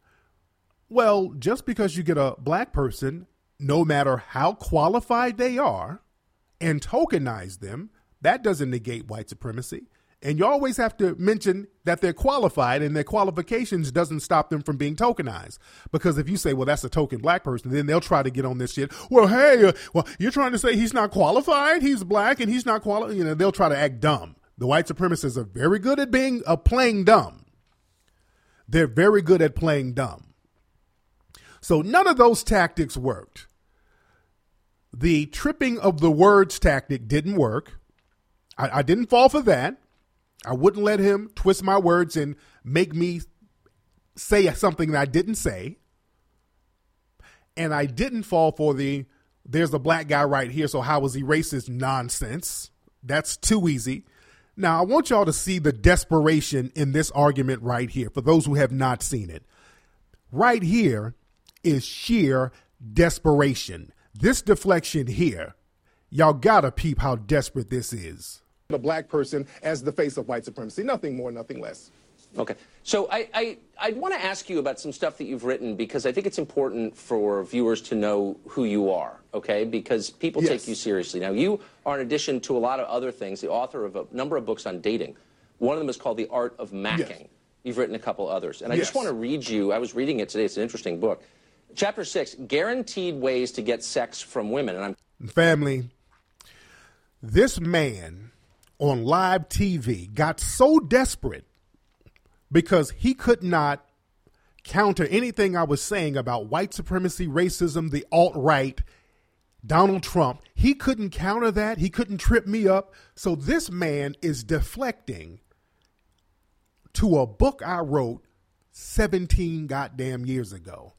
Speaker 2: Well, just because you get a black person, no matter how qualified they are, and tokenize them, that doesn't negate white supremacy. And you always have to mention that they're qualified, and their qualifications doesn't stop them from being tokenized. Because if you say, well, that's a token black person, then they'll try to get on this shit. Well, hey, uh, well, you're trying to say he's not qualified? He's black and he's not qualified? You know, they'll try to act dumb. The white supremacists are very good at being uh, playing dumb. They're very good at playing dumb. So none of those tactics worked. The tripping of the words tactic didn't work. I, I didn't fall for that. I wouldn't let him twist my words and make me say something that I didn't say. And I didn't fall for the, there's a black guy right here, so how is he racist nonsense. That's too easy. Now, I want y'all to see the desperation in this argument right here, for those who have not seen it. Right here is sheer desperation. This deflection here, y'all gotta peep how desperate this is.
Speaker 11: A black person as the face of white supremacy, nothing more, nothing less.
Speaker 10: Okay. So I, I, I want to ask you about some stuff that you've written, because I think it's important for viewers to know who you are, okay? Because people
Speaker 11: Yes.
Speaker 10: take you seriously. Now, you are, in addition to a lot of other things, the author of a number of books on dating. One of them is called The Art of Macking.
Speaker 11: Yes.
Speaker 10: You've written a couple others. And I
Speaker 11: Yes.
Speaker 10: just want to read you, I was reading it today, it's an interesting book. Chapter six, Guaranteed Ways to Get Sex from Women. And I'm
Speaker 2: Family, this man on live T V got so desperate because he could not counter anything I was saying about white supremacy, racism, the alt-right, Donald Trump. He couldn't counter that. He couldn't trip me up. So this man is deflecting to a book I wrote seventeen goddamn years ago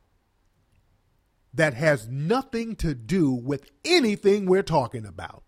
Speaker 2: that has nothing to do with anything we're talking about.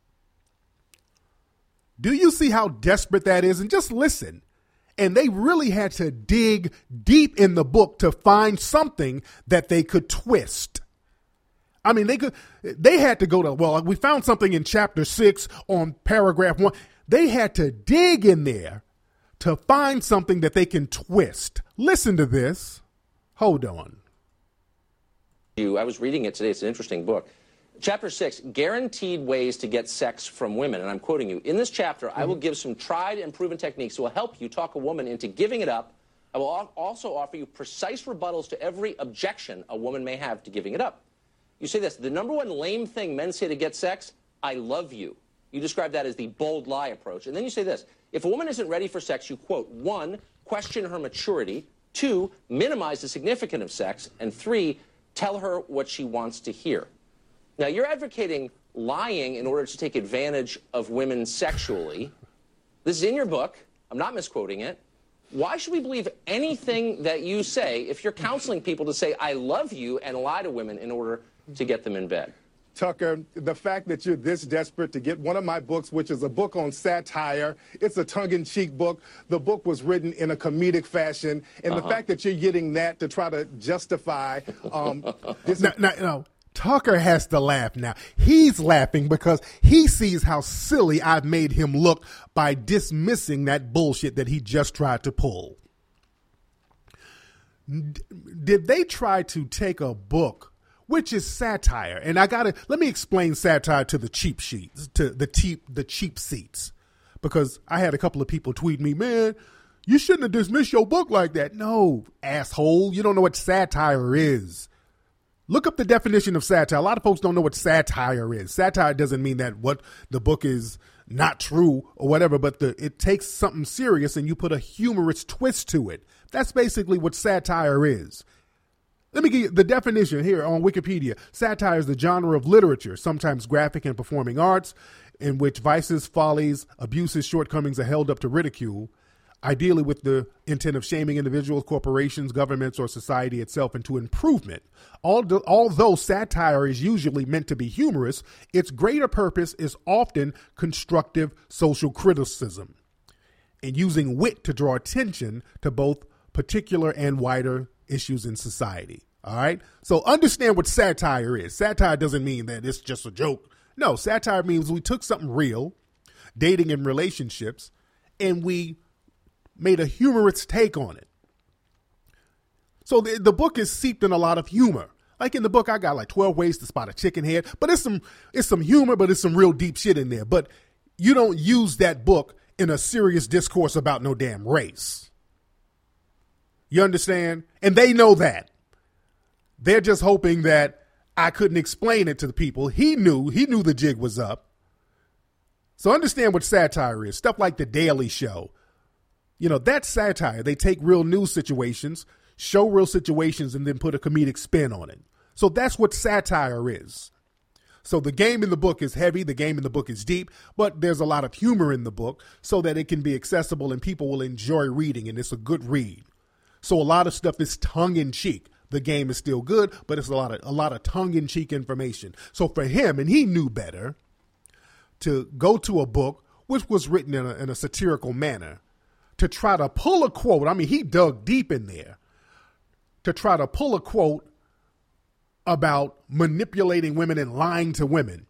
Speaker 2: Do you see how desperate that is? And just listen. And they really had to dig deep in the book to find something that they could twist. I mean, they could, they had to go to, well, we found something in chapter six on paragraph one. They had to dig in there to find something that they can twist. Listen to this. Hold on.
Speaker 10: You, I was reading it today. It's an interesting book. Chapter six, Guaranteed Ways to Get Sex from Women. And I'm quoting you. In this chapter, mm-hmm. I will give some tried and proven techniques that will help you talk a woman into giving it up. I will also offer you precise rebuttals to every objection a woman may have to giving it up. You say this, the number one lame thing men say to get sex, I love you. You describe that as the bold lie approach. And then you say this, if a woman isn't ready for sex, you quote, one, question her maturity, two, minimize the significance of sex, and three, tell her what she wants to hear. Now, you're advocating lying in order to take advantage of women sexually. This is in your book. I'm not misquoting it. Why should we believe anything that you say if you're counseling people to say, I love you, and lie to women in order to get them in bed?
Speaker 11: Tucker, the fact that you're this desperate to get one of my books, which is a book on satire, it's a tongue-in-cheek book. The book was written in a comedic fashion, and uh-huh. the fact that you're getting that to try to justify um, this.
Speaker 2: No, no, no. Tucker has to laugh now. He's laughing because he sees how silly I've made him look by dismissing that bullshit that he just tried to pull. D- did they try to take a book, which is satire, and I gotta let me explain satire to the cheap sheets, to the cheap the cheap seats, because I had a couple of people tweet me, man, you shouldn't have dismissed your book like that. No, asshole, you don't know what satire is. Look up the definition of satire. A lot of folks don't know what satire is. Satire doesn't mean that what the book is not true or whatever, but the, it takes something serious and you put a humorous twist to it. That's basically what satire is. Let me give you the definition here on Wikipedia. Satire is the genre of literature, sometimes graphic and performing arts, in which vices, follies, abuses, shortcomings are held up to ridicule. ideally with the intent of shaming individuals, corporations, governments, or society itself into improvement. Although satire is usually meant to be humorous, its greater purpose is often constructive social criticism and using wit to draw attention to both particular and wider issues in society. All right. So understand what satire is. Satire doesn't mean that it's just a joke. No, satire means we took something real, dating and relationships, and we made a humorous take on it. So the, the book is seeped in a lot of humor. Like in the book, I got like twelve ways to spot a chicken head, but it's some, it's some humor, but it's some real deep shit in there. But you don't use that book in a serious discourse about no damn race. You understand? And they know that. They're just hoping that I couldn't explain it to the people. He knew, he knew the jig was up. So understand what satire is. Stuff like The Daily Show. You know, that's satire. They take real news situations, show real situations, and then put a comedic spin on it. So that's what satire is. So the game in the book is heavy. The game in the book is deep, but there's a lot of humor in the book so that it can be accessible and people will enjoy reading, and it's a good read. So a lot of stuff is tongue in cheek. The game is still good, but it's a lot of a lot of tongue in cheek information. So for him, and he knew better, to go to a book which was written in a, in a satirical manner, to try to pull a quote. I mean, he dug deep in there to try to pull a quote about manipulating women and lying to women.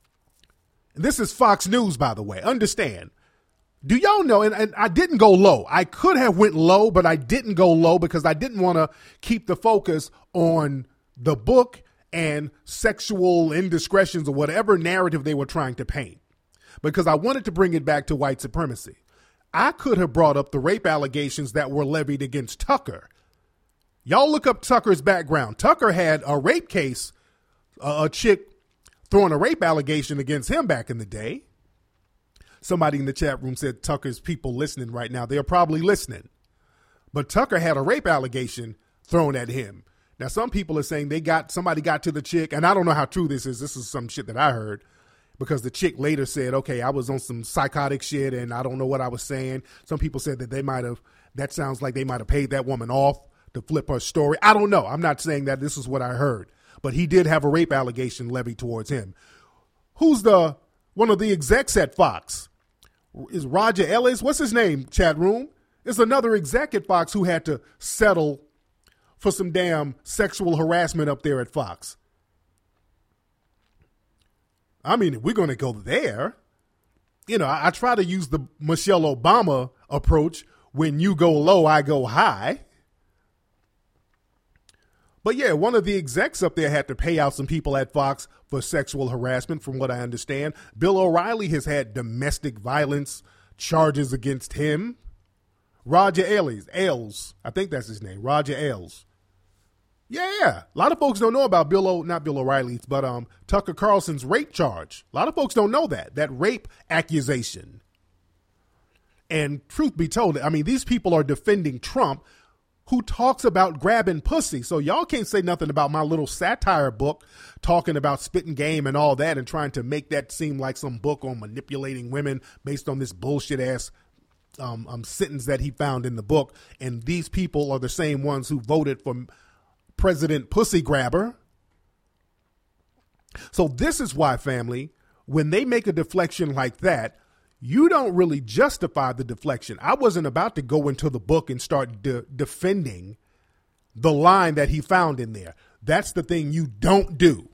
Speaker 2: And this is Fox News, by the way. Understand. Do y'all know, and, and I didn't go low. I could have went low, but I didn't go low because I didn't want to keep the focus on the book and sexual indiscretions or whatever narrative they were trying to paint, because I wanted to bring it back to white supremacy. I could have brought up the rape allegations that were levied against Tucker. Y'all look up Tucker's background. Tucker had a rape case, uh, a chick throwing a rape allegation against him back in the day. Somebody in the chat room said Tucker's people listening right now. They're probably listening. But Tucker had a rape allegation thrown at him. Now, some people are saying they got somebody got to the chick, and I don't know how true this is. This is some shit that I heard, because the chick later said, okay, I was on some psychotic shit and I don't know what I was saying. Some people said that they might have, that sounds like they might have paid that woman off to flip her story. I don't know. I'm not saying that. This is what I heard. But he did have a rape allegation levied towards him. Who's the, one of the execs at Fox? Is Roger Ellis? What's his name, chat room? It's another exec at Fox who had to settle for some damn sexual harassment up there at Fox. I mean, if we're going to go there, you know, I, I try to use the Michelle Obama approach. When you go low, I go high. But yeah, one of the execs up there had to pay out some people at Fox for sexual harassment, from what I understand. Bill O'Reilly has had domestic violence charges against him. Roger Ailes, Ailes, I think that's his name, Roger Ailes. Yeah, yeah. A lot of folks don't know about Bill, o, not Bill O'Reilly's, but um, Tucker Carlson's rape charge. A lot of folks don't know that, that rape accusation. And truth be told, I mean, these people are defending Trump, who talks about grabbing pussy. So y'all can't say nothing about my little satire book talking about spitting game and all that and trying to make that seem like some book on manipulating women based on this bullshit ass um, um, sentence that he found in the book. And these people are the same ones who voted for President Pussy Grabber. So this is why, family, when they make a deflection like that, you don't really justify the deflection. I wasn't about to go into the book and start de- defending the line that he found in there. That's the thing you don't do.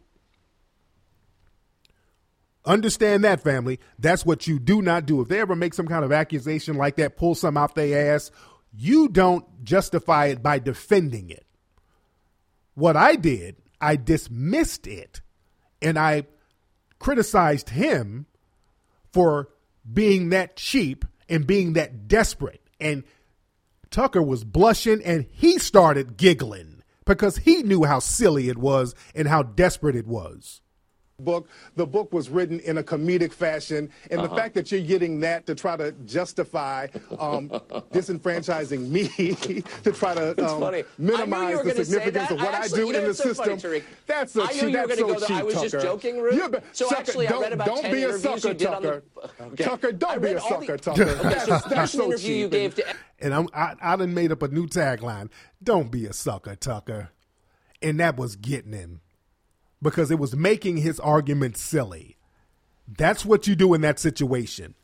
Speaker 2: Understand that, family. That's what you do not do. If they ever make some kind of accusation like that, pull some out their ass, you don't justify it by defending it. What I did, I dismissed it, and I criticized him for being that cheap and being that desperate. And Tucker was blushing and he started giggling because he knew how silly it was and how desperate it was.
Speaker 11: book. The book was written in a comedic fashion, and
Speaker 10: Uh-huh.
Speaker 11: the fact that you're getting that to try to justify um, disenfranchising me, to try to
Speaker 10: It's
Speaker 11: um,
Speaker 10: funny. I
Speaker 11: minimize
Speaker 10: knew you were
Speaker 11: the
Speaker 10: gonna say
Speaker 11: significance
Speaker 10: that.
Speaker 11: of what
Speaker 10: I
Speaker 11: I,
Speaker 10: actually-
Speaker 11: do
Speaker 10: you know
Speaker 11: in the
Speaker 10: what's so funny,
Speaker 11: system.
Speaker 10: Tariq?
Speaker 11: That's a
Speaker 10: I knew
Speaker 11: cheat.
Speaker 10: you were
Speaker 11: That's
Speaker 10: gonna
Speaker 11: so
Speaker 10: go there.
Speaker 11: cheap,
Speaker 10: I was just
Speaker 11: Tucker.
Speaker 10: joking, Ruth.
Speaker 11: Yeah, but
Speaker 10: So
Speaker 11: Tucker,
Speaker 10: actually, I
Speaker 11: don't,
Speaker 10: read about
Speaker 11: don't
Speaker 10: ten
Speaker 11: be a
Speaker 10: interviews
Speaker 11: sucker,
Speaker 10: you did on the-
Speaker 11: Tucker.
Speaker 10: Okay.
Speaker 11: Tucker,
Speaker 10: I
Speaker 11: don't be
Speaker 10: read
Speaker 11: a
Speaker 10: all the-
Speaker 11: sucker, Tucker.
Speaker 10: Okay, so
Speaker 11: That's,
Speaker 10: there's
Speaker 11: that's
Speaker 10: an
Speaker 11: so
Speaker 10: interview you
Speaker 11: cheap.
Speaker 10: gave to
Speaker 2: And I'm, I, I done made up a new tagline. Don't be a sucker, Tucker. And that was getting him because it was making his argument silly. That's what you do in that situation.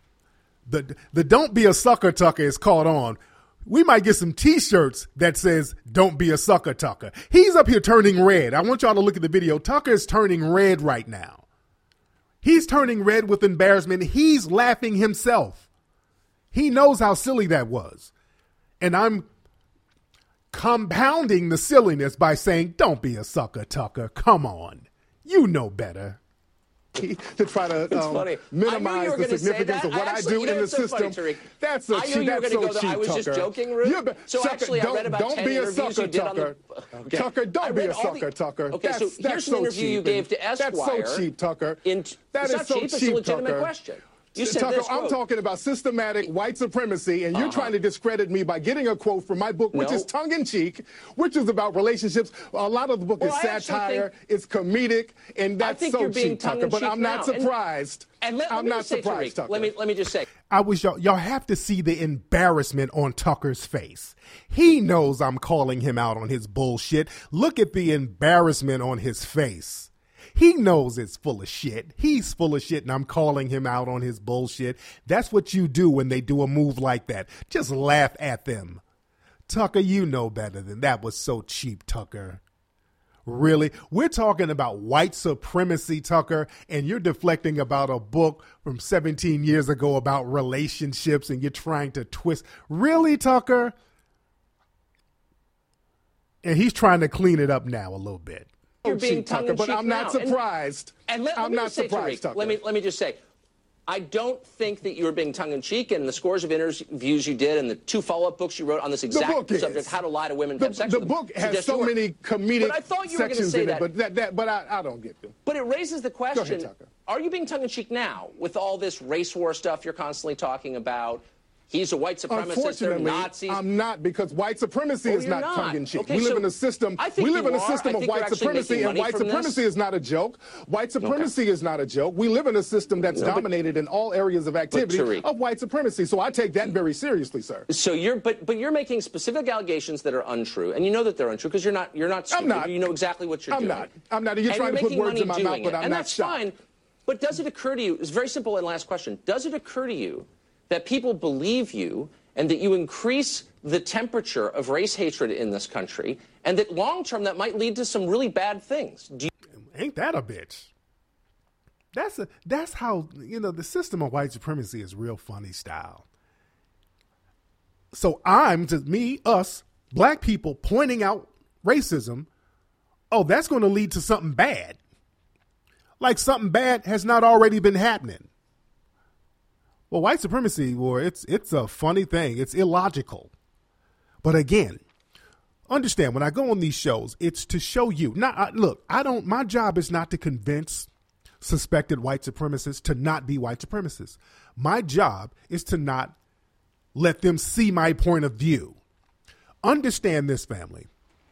Speaker 2: The, the don't be a sucker, Tucker is caught on. We might get some T-shirts that says, don't be a sucker, Tucker. He's up here turning red. I want y'all to look at the video. Tucker is turning red right now. He's turning red with embarrassment. He's laughing himself. He knows how silly that was. And I'm compounding the silliness by saying, don't be a sucker, Tucker. Come on. You know better.
Speaker 11: To try to
Speaker 10: It's
Speaker 11: um,
Speaker 10: funny. I
Speaker 11: minimize
Speaker 10: knew you were
Speaker 11: the
Speaker 10: gonna say
Speaker 11: significance
Speaker 10: that.
Speaker 11: of what I,
Speaker 10: Actually,
Speaker 11: do
Speaker 10: you know
Speaker 11: in the
Speaker 10: what's so
Speaker 11: system.
Speaker 10: funny, Tariq?
Speaker 11: That's a
Speaker 10: I knew
Speaker 11: cheat.
Speaker 10: you were
Speaker 11: That's
Speaker 10: gonna
Speaker 11: so
Speaker 10: go there.
Speaker 11: cheap,
Speaker 10: I was just
Speaker 11: Tucker.
Speaker 10: joking, Ruth.
Speaker 11: Yeah, but
Speaker 10: So
Speaker 11: Tucker,
Speaker 10: actually, I
Speaker 11: don't,
Speaker 10: read about
Speaker 11: don't
Speaker 10: ten
Speaker 11: be a
Speaker 10: interviews
Speaker 11: sucker,
Speaker 10: you did on the-
Speaker 11: Tucker.
Speaker 10: Okay.
Speaker 11: Tucker,
Speaker 10: I
Speaker 11: don't be
Speaker 10: read
Speaker 11: a
Speaker 10: all the-
Speaker 11: sucker, Tucker.
Speaker 10: Okay,
Speaker 11: that's,
Speaker 10: so
Speaker 11: that's
Speaker 10: here's an
Speaker 11: so
Speaker 10: interview
Speaker 11: cheap.
Speaker 10: you gave to Esquire.
Speaker 11: That's so cheap, Tucker.
Speaker 10: In,
Speaker 11: that
Speaker 10: it's
Speaker 11: is
Speaker 10: not
Speaker 11: so
Speaker 10: cheap. It's a
Speaker 11: cheap,
Speaker 10: legitimate
Speaker 11: Tucker.
Speaker 10: question. You said
Speaker 11: Tucker,
Speaker 10: this,
Speaker 11: I'm
Speaker 10: quote,
Speaker 11: talking about systematic white supremacy, and you're
Speaker 10: Uh-huh.
Speaker 11: trying to discredit me by getting a quote from my book, which
Speaker 10: No.
Speaker 11: is tongue-in-cheek, which is about relationships. A lot of the book
Speaker 10: Well,
Speaker 11: is
Speaker 10: I actually
Speaker 11: satire,
Speaker 10: think-
Speaker 11: it's comedic, and
Speaker 10: I
Speaker 11: that's
Speaker 10: think
Speaker 11: so
Speaker 10: you're being
Speaker 11: cheap, Tucker. But
Speaker 10: tongue-in-cheek
Speaker 11: I'm not
Speaker 10: now. And-
Speaker 11: surprised.
Speaker 10: And let, let
Speaker 11: I'm
Speaker 10: me
Speaker 11: not
Speaker 10: just say,
Speaker 11: surprised,
Speaker 10: Tariq,
Speaker 11: Tucker.
Speaker 10: let me let me just say.
Speaker 2: I wish y'all, y'all have to see the embarrassment on Tucker's face. He knows I'm calling him out on his bullshit. Look at the embarrassment on his face. He knows it's full of shit. He's full of shit, and I'm calling him out on his bullshit. That's what you do when they do a move like that. Just laugh at them. Tucker, you know better than that. Was so cheap, Tucker. Really? We're talking about white supremacy, Tucker, and you're deflecting about a book from seventeen years ago about relationships, and you're trying to twist. Really, Tucker? And he's trying to clean it up now a little bit.
Speaker 10: You're
Speaker 11: So
Speaker 10: being
Speaker 11: cheap, Tucker,
Speaker 10: tongue-in-cheek
Speaker 11: but I'm not
Speaker 10: now. And-
Speaker 11: surprised.
Speaker 10: And let, let
Speaker 11: I'm
Speaker 10: me
Speaker 11: not
Speaker 10: just say,
Speaker 11: surprised,
Speaker 10: Tariq,
Speaker 11: Tucker.
Speaker 10: let me let me just say, I don't think that you were being tongue-in-cheek, and the scores of interviews you did, and the two follow-up books you wrote on this exact
Speaker 11: book is.
Speaker 10: subject, how to lie to women,
Speaker 11: The,
Speaker 10: have sex
Speaker 11: the
Speaker 10: with them,
Speaker 11: book has
Speaker 10: suggest
Speaker 11: so
Speaker 10: you were.
Speaker 11: many comedic
Speaker 10: But I thought you were going to
Speaker 11: sections
Speaker 10: say
Speaker 11: in
Speaker 10: that.
Speaker 11: it, but that, that, but I, I don't get them.
Speaker 10: But it raises the question:
Speaker 11: Tucker.
Speaker 10: are you being tongue-in-cheek now with all this race war stuff you're constantly talking about? He's a white supremacist. They're
Speaker 11: Unfortunately,
Speaker 10: Nazis.
Speaker 11: I'm not, because white supremacy
Speaker 10: Oh,
Speaker 11: is
Speaker 10: you're
Speaker 11: not,
Speaker 10: not.
Speaker 11: tongue-in-cheek.
Speaker 10: Okay,
Speaker 11: we live
Speaker 10: so
Speaker 11: in a system.
Speaker 10: I think
Speaker 11: we live
Speaker 10: you
Speaker 11: in a
Speaker 10: are.
Speaker 11: system
Speaker 10: I
Speaker 11: of
Speaker 10: think you're
Speaker 11: white
Speaker 10: actually
Speaker 11: supremacy,
Speaker 10: making
Speaker 11: and
Speaker 10: money
Speaker 11: white
Speaker 10: from this.
Speaker 11: supremacy is not a joke. White supremacy is not a joke. We live in a system that's
Speaker 10: No, but-
Speaker 11: dominated in all areas of activity
Speaker 10: Tariq-
Speaker 11: of white supremacy. So I take that very seriously, sir.
Speaker 10: So you're, but but you're making specific allegations that are untrue, and you know that they're untrue because you're not you're not stupid.
Speaker 11: I'm not.
Speaker 10: You know exactly what you're
Speaker 11: I'm
Speaker 10: doing.
Speaker 11: not. I'm not. You're
Speaker 10: And
Speaker 11: trying to put
Speaker 10: making
Speaker 11: words
Speaker 10: money
Speaker 11: in my
Speaker 10: doing
Speaker 11: mouth, but
Speaker 10: it.
Speaker 11: I'm
Speaker 10: and
Speaker 11: not
Speaker 10: that's
Speaker 11: shocked.
Speaker 10: fine. But does it occur to you? It's very simple and last question. Does it occur to you that people believe you and that you increase the temperature of race hatred in this country, and that long term that might lead to some really bad things? Do you
Speaker 2: Ain't that a bitch? That's a that's how, you know, the system of white supremacy is real funny style. So I'm just me, us, black people pointing out racism. Oh, that's going to lead to something bad. Like something bad has not already been happening. Well, white supremacy, war, it's it's a funny thing. It's illogical. But again, understand, when I go on these shows, it's to show you. Not I, look, I don't. My job is not to convince suspected white supremacists to not be white supremacists. My job is to not let them see my point of view. Understand this, family.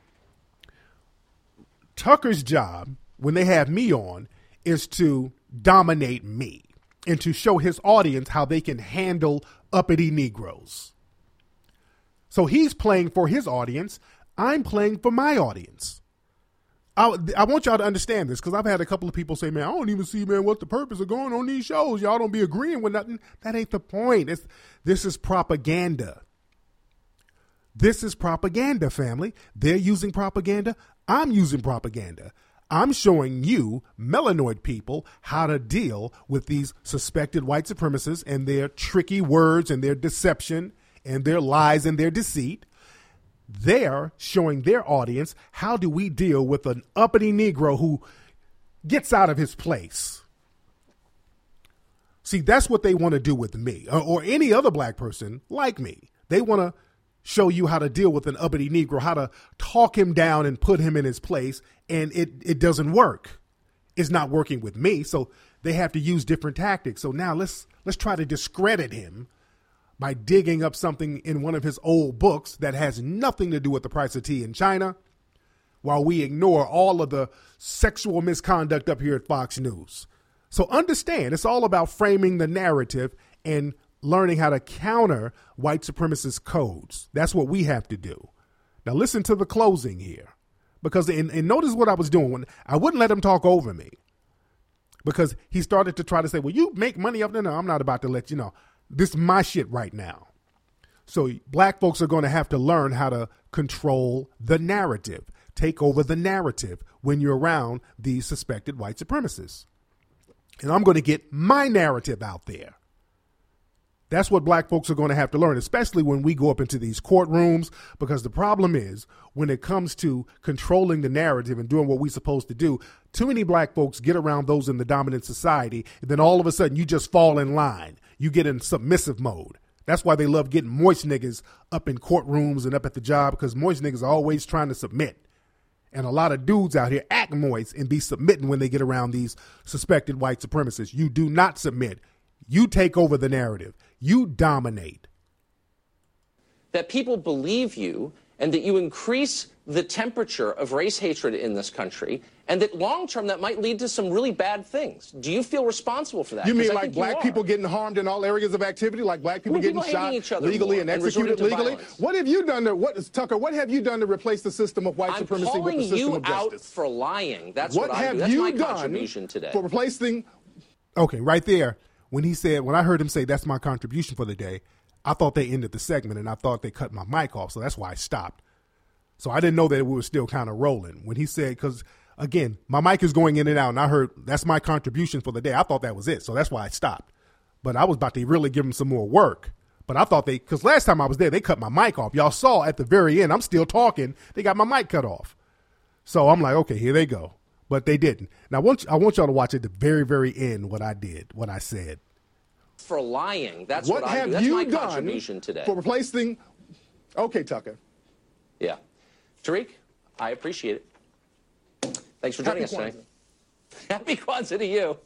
Speaker 2: Tucker's job, when they have me on, is to dominate me and to show his audience how they can handle uppity Negroes. So he's playing for his audience. I'm playing for my audience. I, I want y'all to understand this, because I've had a couple of people say, man, I don't even see, man, what's the purpose of going on these shows. Y'all don't be agreeing with nothing. That ain't the point. It's, this is propaganda. This is propaganda, family. They're using propaganda. I'm using propaganda. I'm showing you, melanoid people, how to deal with these suspected white supremacists and their tricky words and their deception and their lies and their deceit. They're showing their audience, how do we deal with an uppity Negro who gets out of his place? See, that's what they want to do with me, or, or any other black person like me. They want to show you how to deal with an uppity Negro, how to talk him down and put him in his place, and it, it doesn't work. is not working with me. So they have to use different tactics. So now let's let's try to discredit him by digging up something in one of his old books that has nothing to do with the price of tea in China, while we ignore all of the sexual misconduct up here at Fox News. So understand, it's all about framing the narrative and learning how to counter white supremacist codes. That's what we have to do. Now listen to the closing here, because and, and notice what I was doing. When I wouldn't let him talk over me, because he started to try to say, well, you make money up there. No, I'm not about to let you know. This is my shit right now. So black folks are going to have to learn how to control the narrative, take over the narrative when you're around these suspected white supremacists. And I'm going to get my narrative out there. That's what black folks are going to have to learn, especially when we go up into these courtrooms, because the problem is when it comes to controlling the narrative and doing what we're supposed to do, too many black folks get around those in the dominant society. And then all of a sudden you just fall in line. You get in submissive mode. That's why they love getting moist niggas up in courtrooms and up at the job, because moist niggas are always trying to submit. And a lot of dudes out here act moist and be submitting when they get around these suspected white supremacists. You do not submit. You take over the narrative. You dominate.
Speaker 10: That people believe you and that you increase the temperature of race hatred in this country, and that long-term that might lead to some really bad things. Do you feel responsible for that?
Speaker 11: You mean like black people getting harmed in all areas of activity, like black people getting shot legally and executed legally? What have you done to, what, Tucker, what have you done to replace the system of white supremacy with the system of justice?
Speaker 10: I'm calling you out for lying. That's what, what I do. That's my contribution today.
Speaker 11: For replacing...
Speaker 2: Okay, right there, when he said, when I heard him say that's my contribution for the day, I thought they ended the segment and I thought they cut my mic off, so that's why I stopped. So I didn't know that we were still kind of rolling. When he said, because, again, my mic is going in and out, and I heard that's my contribution for the day. I thought that was it, so that's why I stopped. But I was about to really give him some more work. But I thought they, because last time I was there, they cut my mic off. Y'all saw at the very end, I'm still talking. They got my mic cut off. So I'm like, okay, here they go. But they didn't. Now, I want, I want y'all to watch at the very, very end what I did, what I said.
Speaker 10: For lying. That's
Speaker 11: what,
Speaker 10: what
Speaker 11: I
Speaker 10: do.
Speaker 11: What
Speaker 10: That's
Speaker 11: have
Speaker 10: my
Speaker 11: you done
Speaker 10: contribution today.
Speaker 11: For replacing... Okay, Tucker.
Speaker 10: Yeah. Tariq, I appreciate it. Thanks for joining
Speaker 11: Happy
Speaker 10: us
Speaker 11: Kwanzaa.
Speaker 10: tonight. Happy Kwanzaa to you.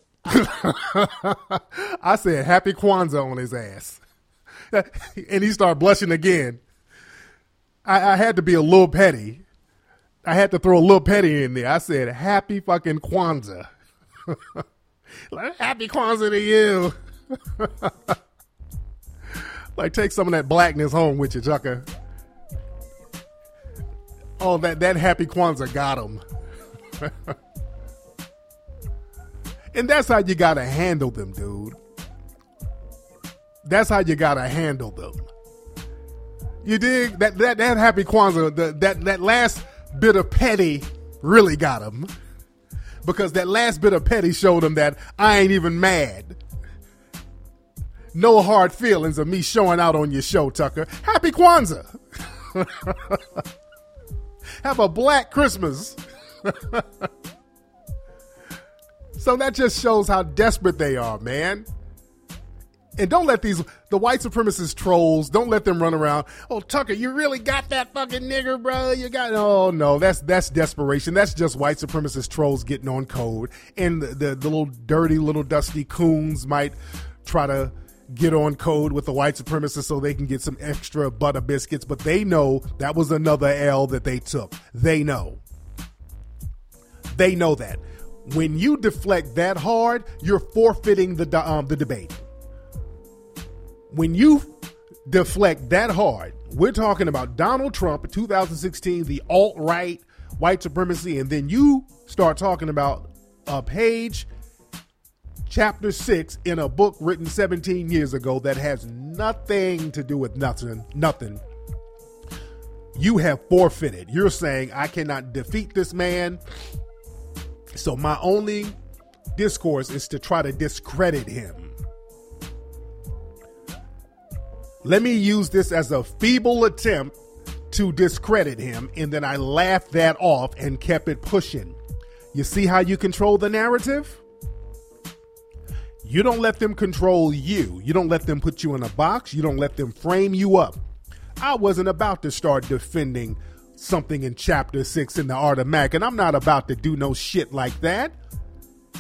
Speaker 2: I said happy Kwanzaa on his ass. And he started blushing again. I, I had to be a little petty. I had to throw a little petty in there. I said happy fucking Kwanzaa. Like, happy Kwanzaa to you. Like, take some of that blackness home with you, Tucker. Oh, that, that happy Kwanzaa got him. And that's how you got to handle them, dude. That's how you got to handle them. You dig? That that, that happy Kwanzaa, the, that, that last bit of petty really got him. Because that last bit of petty showed him that I ain't even mad. No hard feelings of me showing out on your show, Tucker. Happy Kwanzaa. Have a black Christmas. So that just shows how desperate they are, man. And don't let these, the white supremacist trolls, don't let them run around. Oh, Tucker, you really got that fucking nigger, bro. You got, oh no, that's, that's desperation. That's just white supremacist trolls getting on code. And the, the, the little dirty little dusty coons might try to get on code with the white supremacists so they can get some extra butter biscuits, but they know that was another L that they took. They know. They know that. When you deflect that hard, you're forfeiting the um, the debate. When you deflect that hard, we're talking about Donald Trump in two thousand sixteen, the alt-right, white supremacy, and then you start talking about a page, chapter six in a book written seventeen years ago that has nothing to do with nothing, nothing. You have forfeited. You're saying I cannot defeat this man. So my only discourse is to try to discredit him. Let me use this as a feeble attempt to discredit him, and then I laughed that off and kept it pushing. You see how you control the narrative? You don't let them control you. You don't let them put you in a box. You don't let them frame you up. I wasn't about to start defending something in chapter six in the Art of Mac, and I'm not about to do no shit like that.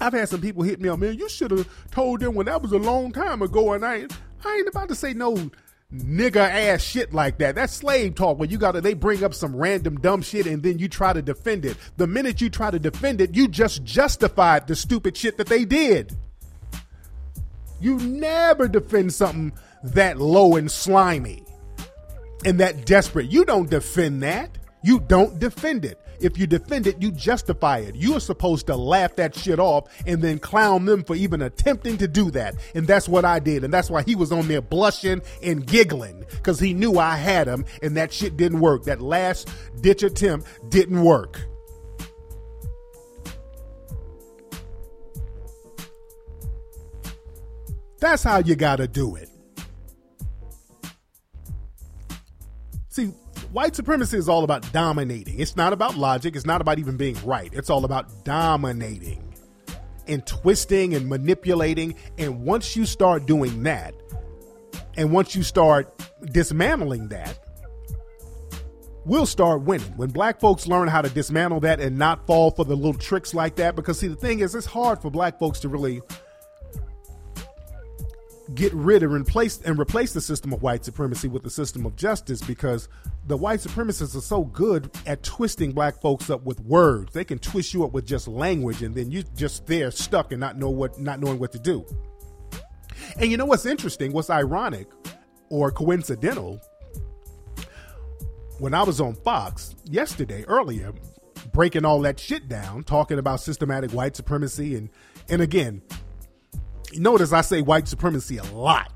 Speaker 2: I've had some people hit me up, man, you should have told them when that was a long time ago, and I ain't, I ain't about to say no nigga ass shit like that. That's slave talk where you gotta, they bring up some random dumb shit and then you try to defend it. The minute you try to defend it, you just justified the stupid shit that they did. You never defend something that low and slimy and that desperate. You don't defend that. You don't defend it. If you defend it, you justify it. You are supposed to laugh that shit off and then clown them for even attempting to do that. And that's what I did. And that's why he was on there blushing and giggling, because he knew I had him and that shit didn't work. That last ditch attempt didn't work. That's how you got to do it. See, white supremacy is all about dominating. It's not about logic. It's not about even being right. It's all about dominating and twisting and manipulating. And once you start doing that, and once you start dismantling that, we'll start winning. When black folks learn how to dismantle that and not fall for the little tricks like that, because see, the thing is, it's hard for black folks to really get rid of and replace and replace the system of white supremacy with the system of justice, because the white supremacists are so good at twisting black folks up with words. They can twist you up with just language, and then you just there stuck and not know what, not knowing what to do. And you know what's interesting, what's ironic or coincidental? When I was on Fox yesterday, earlier, breaking all that shit down, talking about systematic white supremacy, and and again, notice I say white supremacy a lot.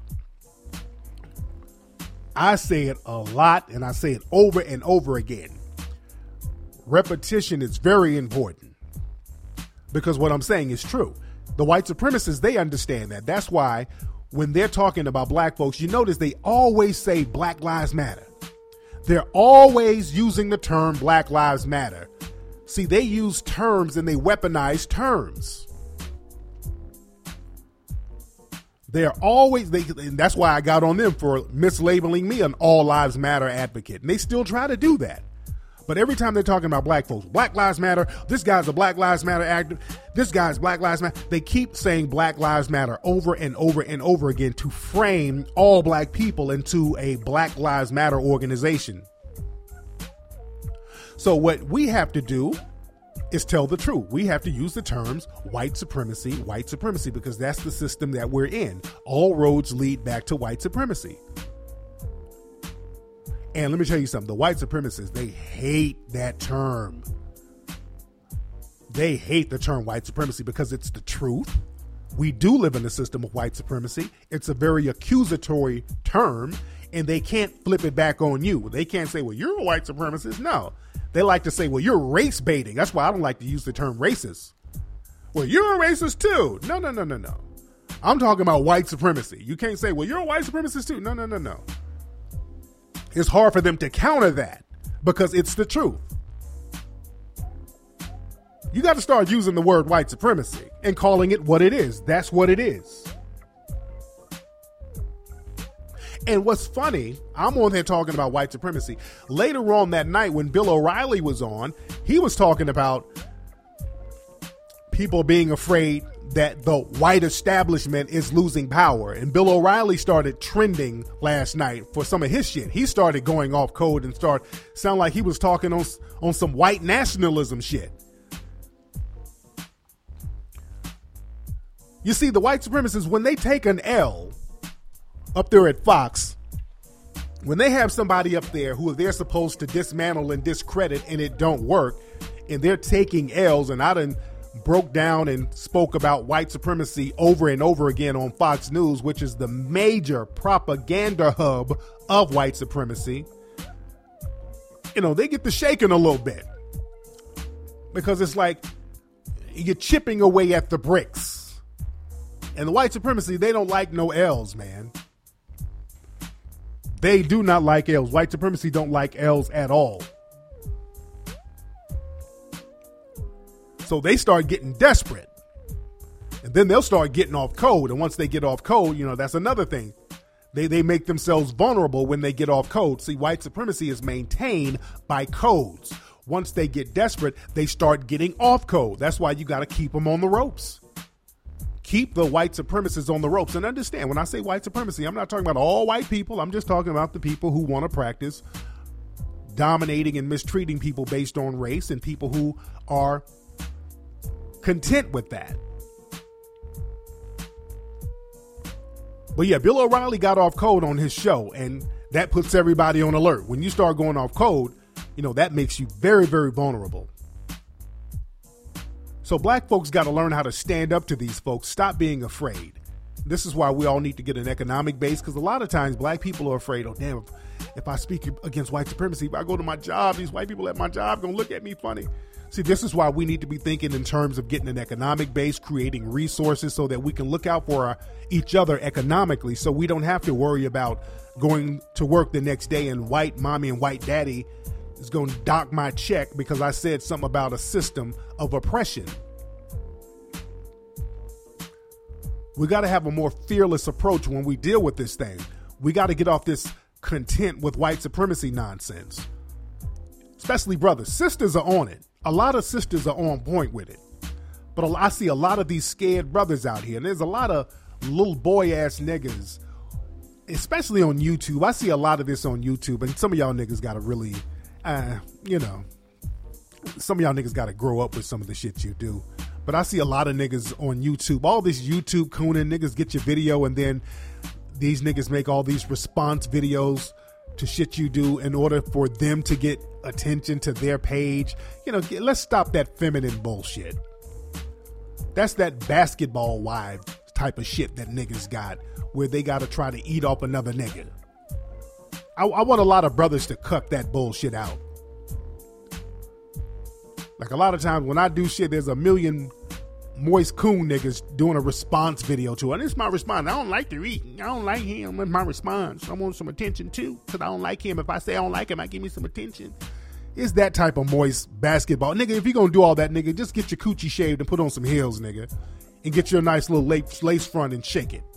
Speaker 2: I say it a lot, and I say it over and over again. Repetition is very important, because what I'm saying is true. The white supremacists, they understand that. That's why when they're talking about black folks, you notice they always say Black Lives Matter. They're always using the term Black Lives Matter. See, they use terms and they weaponize terms. They're always, they, and that's why I got on them for mislabeling me an all lives matter advocate. And they still try to do that. But every time they're talking about black folks, Black Lives Matter, this guy's a Black Lives Matter actor, this guy's Black Lives Matter. They keep saying Black Lives Matter over and over and over again to frame all black people into a Black Lives Matter organization. So what we have to do is tell the truth. We have to use the terms white supremacy, white supremacy, because that's the system that we're in. All roads lead back to white supremacy. And let me tell you something. The white supremacists, they hate that term. They hate the term white supremacy because it's the truth. We do live in a system of white supremacy. It's a very accusatory term, and they can't flip it back on you. They can't say, well, you're a white supremacist. No. They like to say, well, you're race baiting. That's why I don't like to use the term racist. Well, you're a racist too. No, no, no, no, no. I'm talking about white supremacy. You can't say, well, you're a white supremacist too. No, no, no, no. It's hard for them to counter that because it's the truth. You got to start using the word white supremacy and calling it what it is. That's what it is. And what's funny, I'm on there talking about white supremacy. Later on that night when Bill O'Reilly was on, he was talking about people being afraid that the white establishment is losing power. And Bill O'Reilly started trending last night for some of his shit. He started going off code and start sound like he was talking on, on some white nationalism shit. You see, the white supremacists, when they take an L up there at Fox, when they have somebody up there who they're supposed to dismantle and discredit and it don't work, and they're taking L's, and I done broke down and spoke about white supremacy over and over again on Fox News, which is the major propaganda hub of white supremacy, you know, they get to shaking a little bit because it's like you're chipping away at the bricks. And the white supremacy, they don't like no L's, man. They do not like L's. White supremacy don't like L's at all. So they start getting desperate. And then they'll start getting off code. And once they get off code, you know, that's another thing. They they make themselves vulnerable when they get off code. See, white supremacy is maintained by codes. Once they get desperate, they start getting off code. That's why you got to keep them on the ropes. keep the white supremacists on the ropes. And understand, when I say white supremacy, I'm not talking about all white people. I'm just talking about the people who want to practice dominating and mistreating people based on race, and people who are content with that. But yeah, Bill O'Reilly got off code on his show, and that puts everybody on alert. When you start going off code, you know, that makes you very, very vulnerable. So black folks got to learn how to stand up to these folks. Stop being afraid. This is why we all need to get an economic base, because a lot of times black people are afraid, oh, damn, if, if I speak against white supremacy, if I go to my job, these white people at my job going to look at me funny. See, this is why we need to be thinking in terms of getting an economic base, creating resources so that we can look out for our, each other economically, so we don't have to worry about going to work the next day and white mommy and white daddy is going to dock my check because I said something about a system of oppression. We got to have a more fearless approach when we deal with this thing. We got to get off this content with white supremacy nonsense. Especially brothers. Sisters are on it. A lot of sisters are on point with it. But I see a lot of these scared brothers out here. And there's a lot of little boy-ass niggas, especially on YouTube. I see a lot of this on YouTube. And some of y'all niggas got to really, uh, you know, some of y'all niggas got to grow up with some of the shit you do. But I see a lot of niggas on YouTube. All this YouTube cooning, niggas get your video and then these niggas make all these response videos to shit you do in order for them to get attention to their page. You know, let's stop that feminine bullshit. That's that basketball wife type of shit that niggas got, where they got to try to eat off another nigga. I, I want a lot of brothers to cut that bullshit out. Like a lot of times when I do shit, there's a million moist coon niggas doing a response video to it. And it's my response. I don't like to eat. I don't like him. It's my response. I want some attention too, because I don't like him. If I say I don't like him, I give me some attention. It's that type of moist basketball. Nigga, if you gonna do all that, nigga, just get your coochie shaved and put on some heels, nigga. And get your nice little lace, lace front and shake it.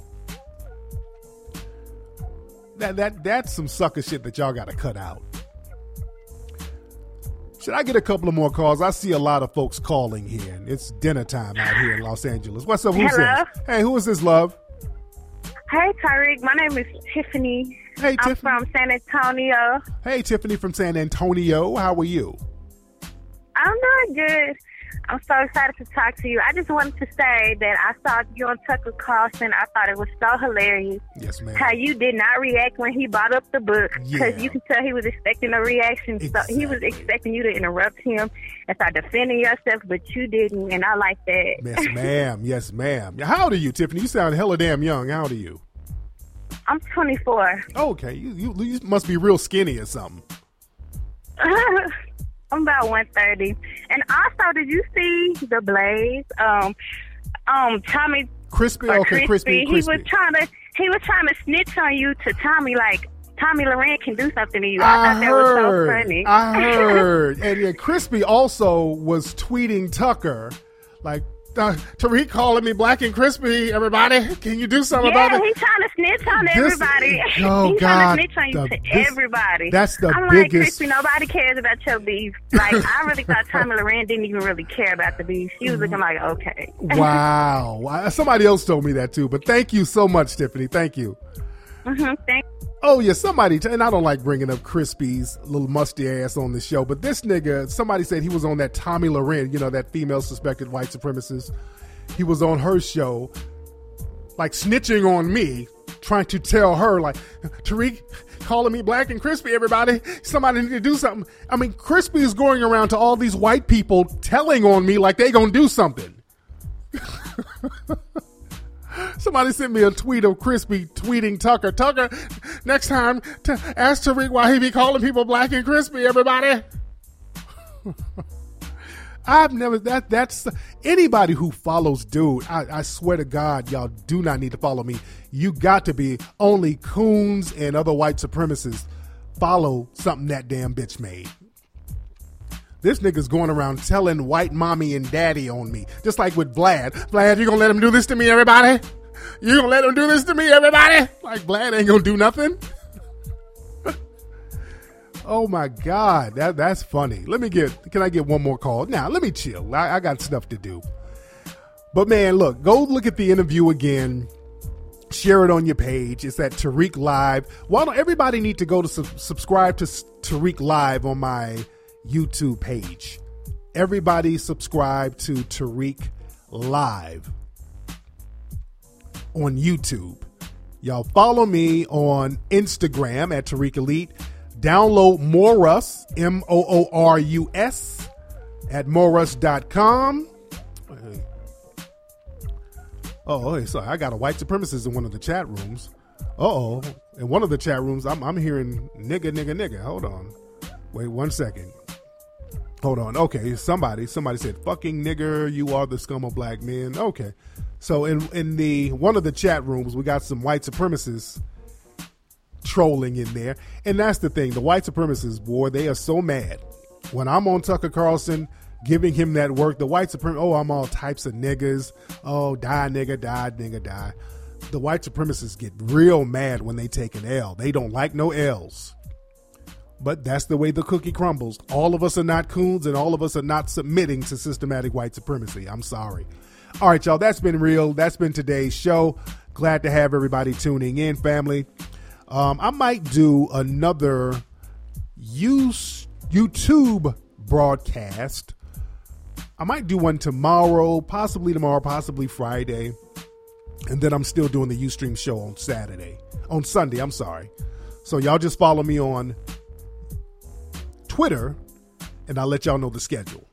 Speaker 2: That that That's some sucker shit that y'all gotta cut out. Should I get a couple of more calls? I see a lot of folks calling here. It's dinner time out here in Los Angeles. What's up? Who's
Speaker 12: Hello?
Speaker 2: this? Hey, who is this, love?
Speaker 12: Hey, Tariq. My name is Tiffany.
Speaker 2: Hey,
Speaker 12: I'm
Speaker 2: Tiffany.
Speaker 12: from San Antonio.
Speaker 2: Hey, Tiffany from San Antonio. How are you?
Speaker 12: I'm doing good. I'm so excited to talk to you. I just wanted to say that I saw you on Tucker Carlson. I thought it was so hilarious.
Speaker 2: Yes, ma'am.
Speaker 12: How you did not react when he brought up the book. Because
Speaker 2: Yeah.
Speaker 12: you can tell he was expecting a reaction.
Speaker 2: Exactly.
Speaker 12: So he was expecting you to interrupt him and start defending yourself, but you didn't, and I like that.
Speaker 2: Yes, ma'am. Yes, ma'am. How old are you, Tiffany? You sound hella damn young. How old are you?
Speaker 12: I'm twenty-four.
Speaker 2: Okay. You, you, you must be real skinny or something.
Speaker 12: I'm about one thirty. And also, did you see the Blaze? Um, um, Tommy
Speaker 2: Crispy?
Speaker 12: or
Speaker 2: Okay, Crispy,
Speaker 12: He was
Speaker 2: Crispy.
Speaker 12: trying to he was trying to snitch on you to Tommy, like Tommy Loren can do something to you. I,
Speaker 2: I
Speaker 12: thought that was so
Speaker 2: heard.
Speaker 12: funny.
Speaker 2: I heard. And yeah, Crispy also was tweeting Tucker, like, uh, Tariq calling me black and crispy. Everybody, can you do something
Speaker 12: yeah,
Speaker 2: about it?
Speaker 12: he's trying to snitch on
Speaker 2: This-
Speaker 12: everybody.
Speaker 2: oh,
Speaker 12: he's
Speaker 2: God,
Speaker 12: trying to snitch on you
Speaker 2: the-
Speaker 12: to
Speaker 2: this-
Speaker 12: everybody.
Speaker 2: that's the
Speaker 12: I'm
Speaker 2: biggest-
Speaker 12: like, Crispy, nobody cares about your beef. Like, I really thought Tommy Loren didn't even really care about the beef. She was looking like, okay.
Speaker 2: Wow. Wow. Somebody else told me that too, but thank you so much, Tiffany. Thank you.
Speaker 12: mm-hmm, thank
Speaker 2: Oh, yeah, somebody, and I don't like bringing up Crispy's little musty ass on the show, but this nigga, somebody said he was on that Tommy Loren, you know, that female suspected white supremacist. He was on her show, like snitching on me, trying to tell her, like, Tariq calling me black and crispy, everybody. Somebody need to do something. I mean, Crispy is going around to all these white people telling on me like they gonna do something. Somebody sent me a tweet of Crispy tweeting Tucker. Tucker, next time, t- ask Tariq why he be calling people black and crispy, everybody. I've never, that that's, anybody who follows dude, I, I swear to God, y'all do not need to follow me. You got to be, only coons and other white supremacists follow something that damn bitch made. This nigga's going around telling white mommy and daddy on me. Just like with Vlad. Vlad, you gonna let him do this to me, everybody? You gonna let him do this to me, everybody? Like Vlad ain't gonna do nothing? Oh my God, that that's funny. Let me get, can I get one more call? Now, let me chill. I, I got stuff to do. But man, look, go look at the interview again. Share it on your page. It's at Tariq Live. Why don't everybody need to go to su- subscribe to Tariq Live on my YouTube page? Everybody subscribe to Tariq Live on YouTube. Y'all follow me on Instagram at Tariq Elite. Download Morus, M O O R U S, at morus dot com. Oh, hey, sorry. I got a white supremacist in one of the chat rooms. Uh-oh. In one of the chat rooms, I'm, I'm hearing nigga, nigga, nigga. Hold on. Wait one second. Hold on. Okay, somebody, somebody said, fucking nigger, you are the scum of black men. Okay. So in, in the one of the chat rooms, we got some white supremacists trolling in there. And that's the thing. The white supremacists, boy, they are so mad. When I'm on Tucker Carlson giving him that work, the white supremacist, oh, I'm all types of niggas. Oh, die nigga, die nigga, die. The white supremacists get real mad when they take an L. They don't like no L's. But that's the way the cookie crumbles. All of us are not coons, and all of us are not submitting to systematic white supremacy. I'm sorry. All right, y'all, that's been real. That's been today's show. Glad to have everybody tuning in, family. Um, I might do another use, YouTube broadcast. I might do one tomorrow, possibly tomorrow, possibly Friday. And then I'm still doing the Ustream show on Saturday. On Sunday, I'm sorry. So y'all just follow me on Twitter, and I'll let y'all know the schedule.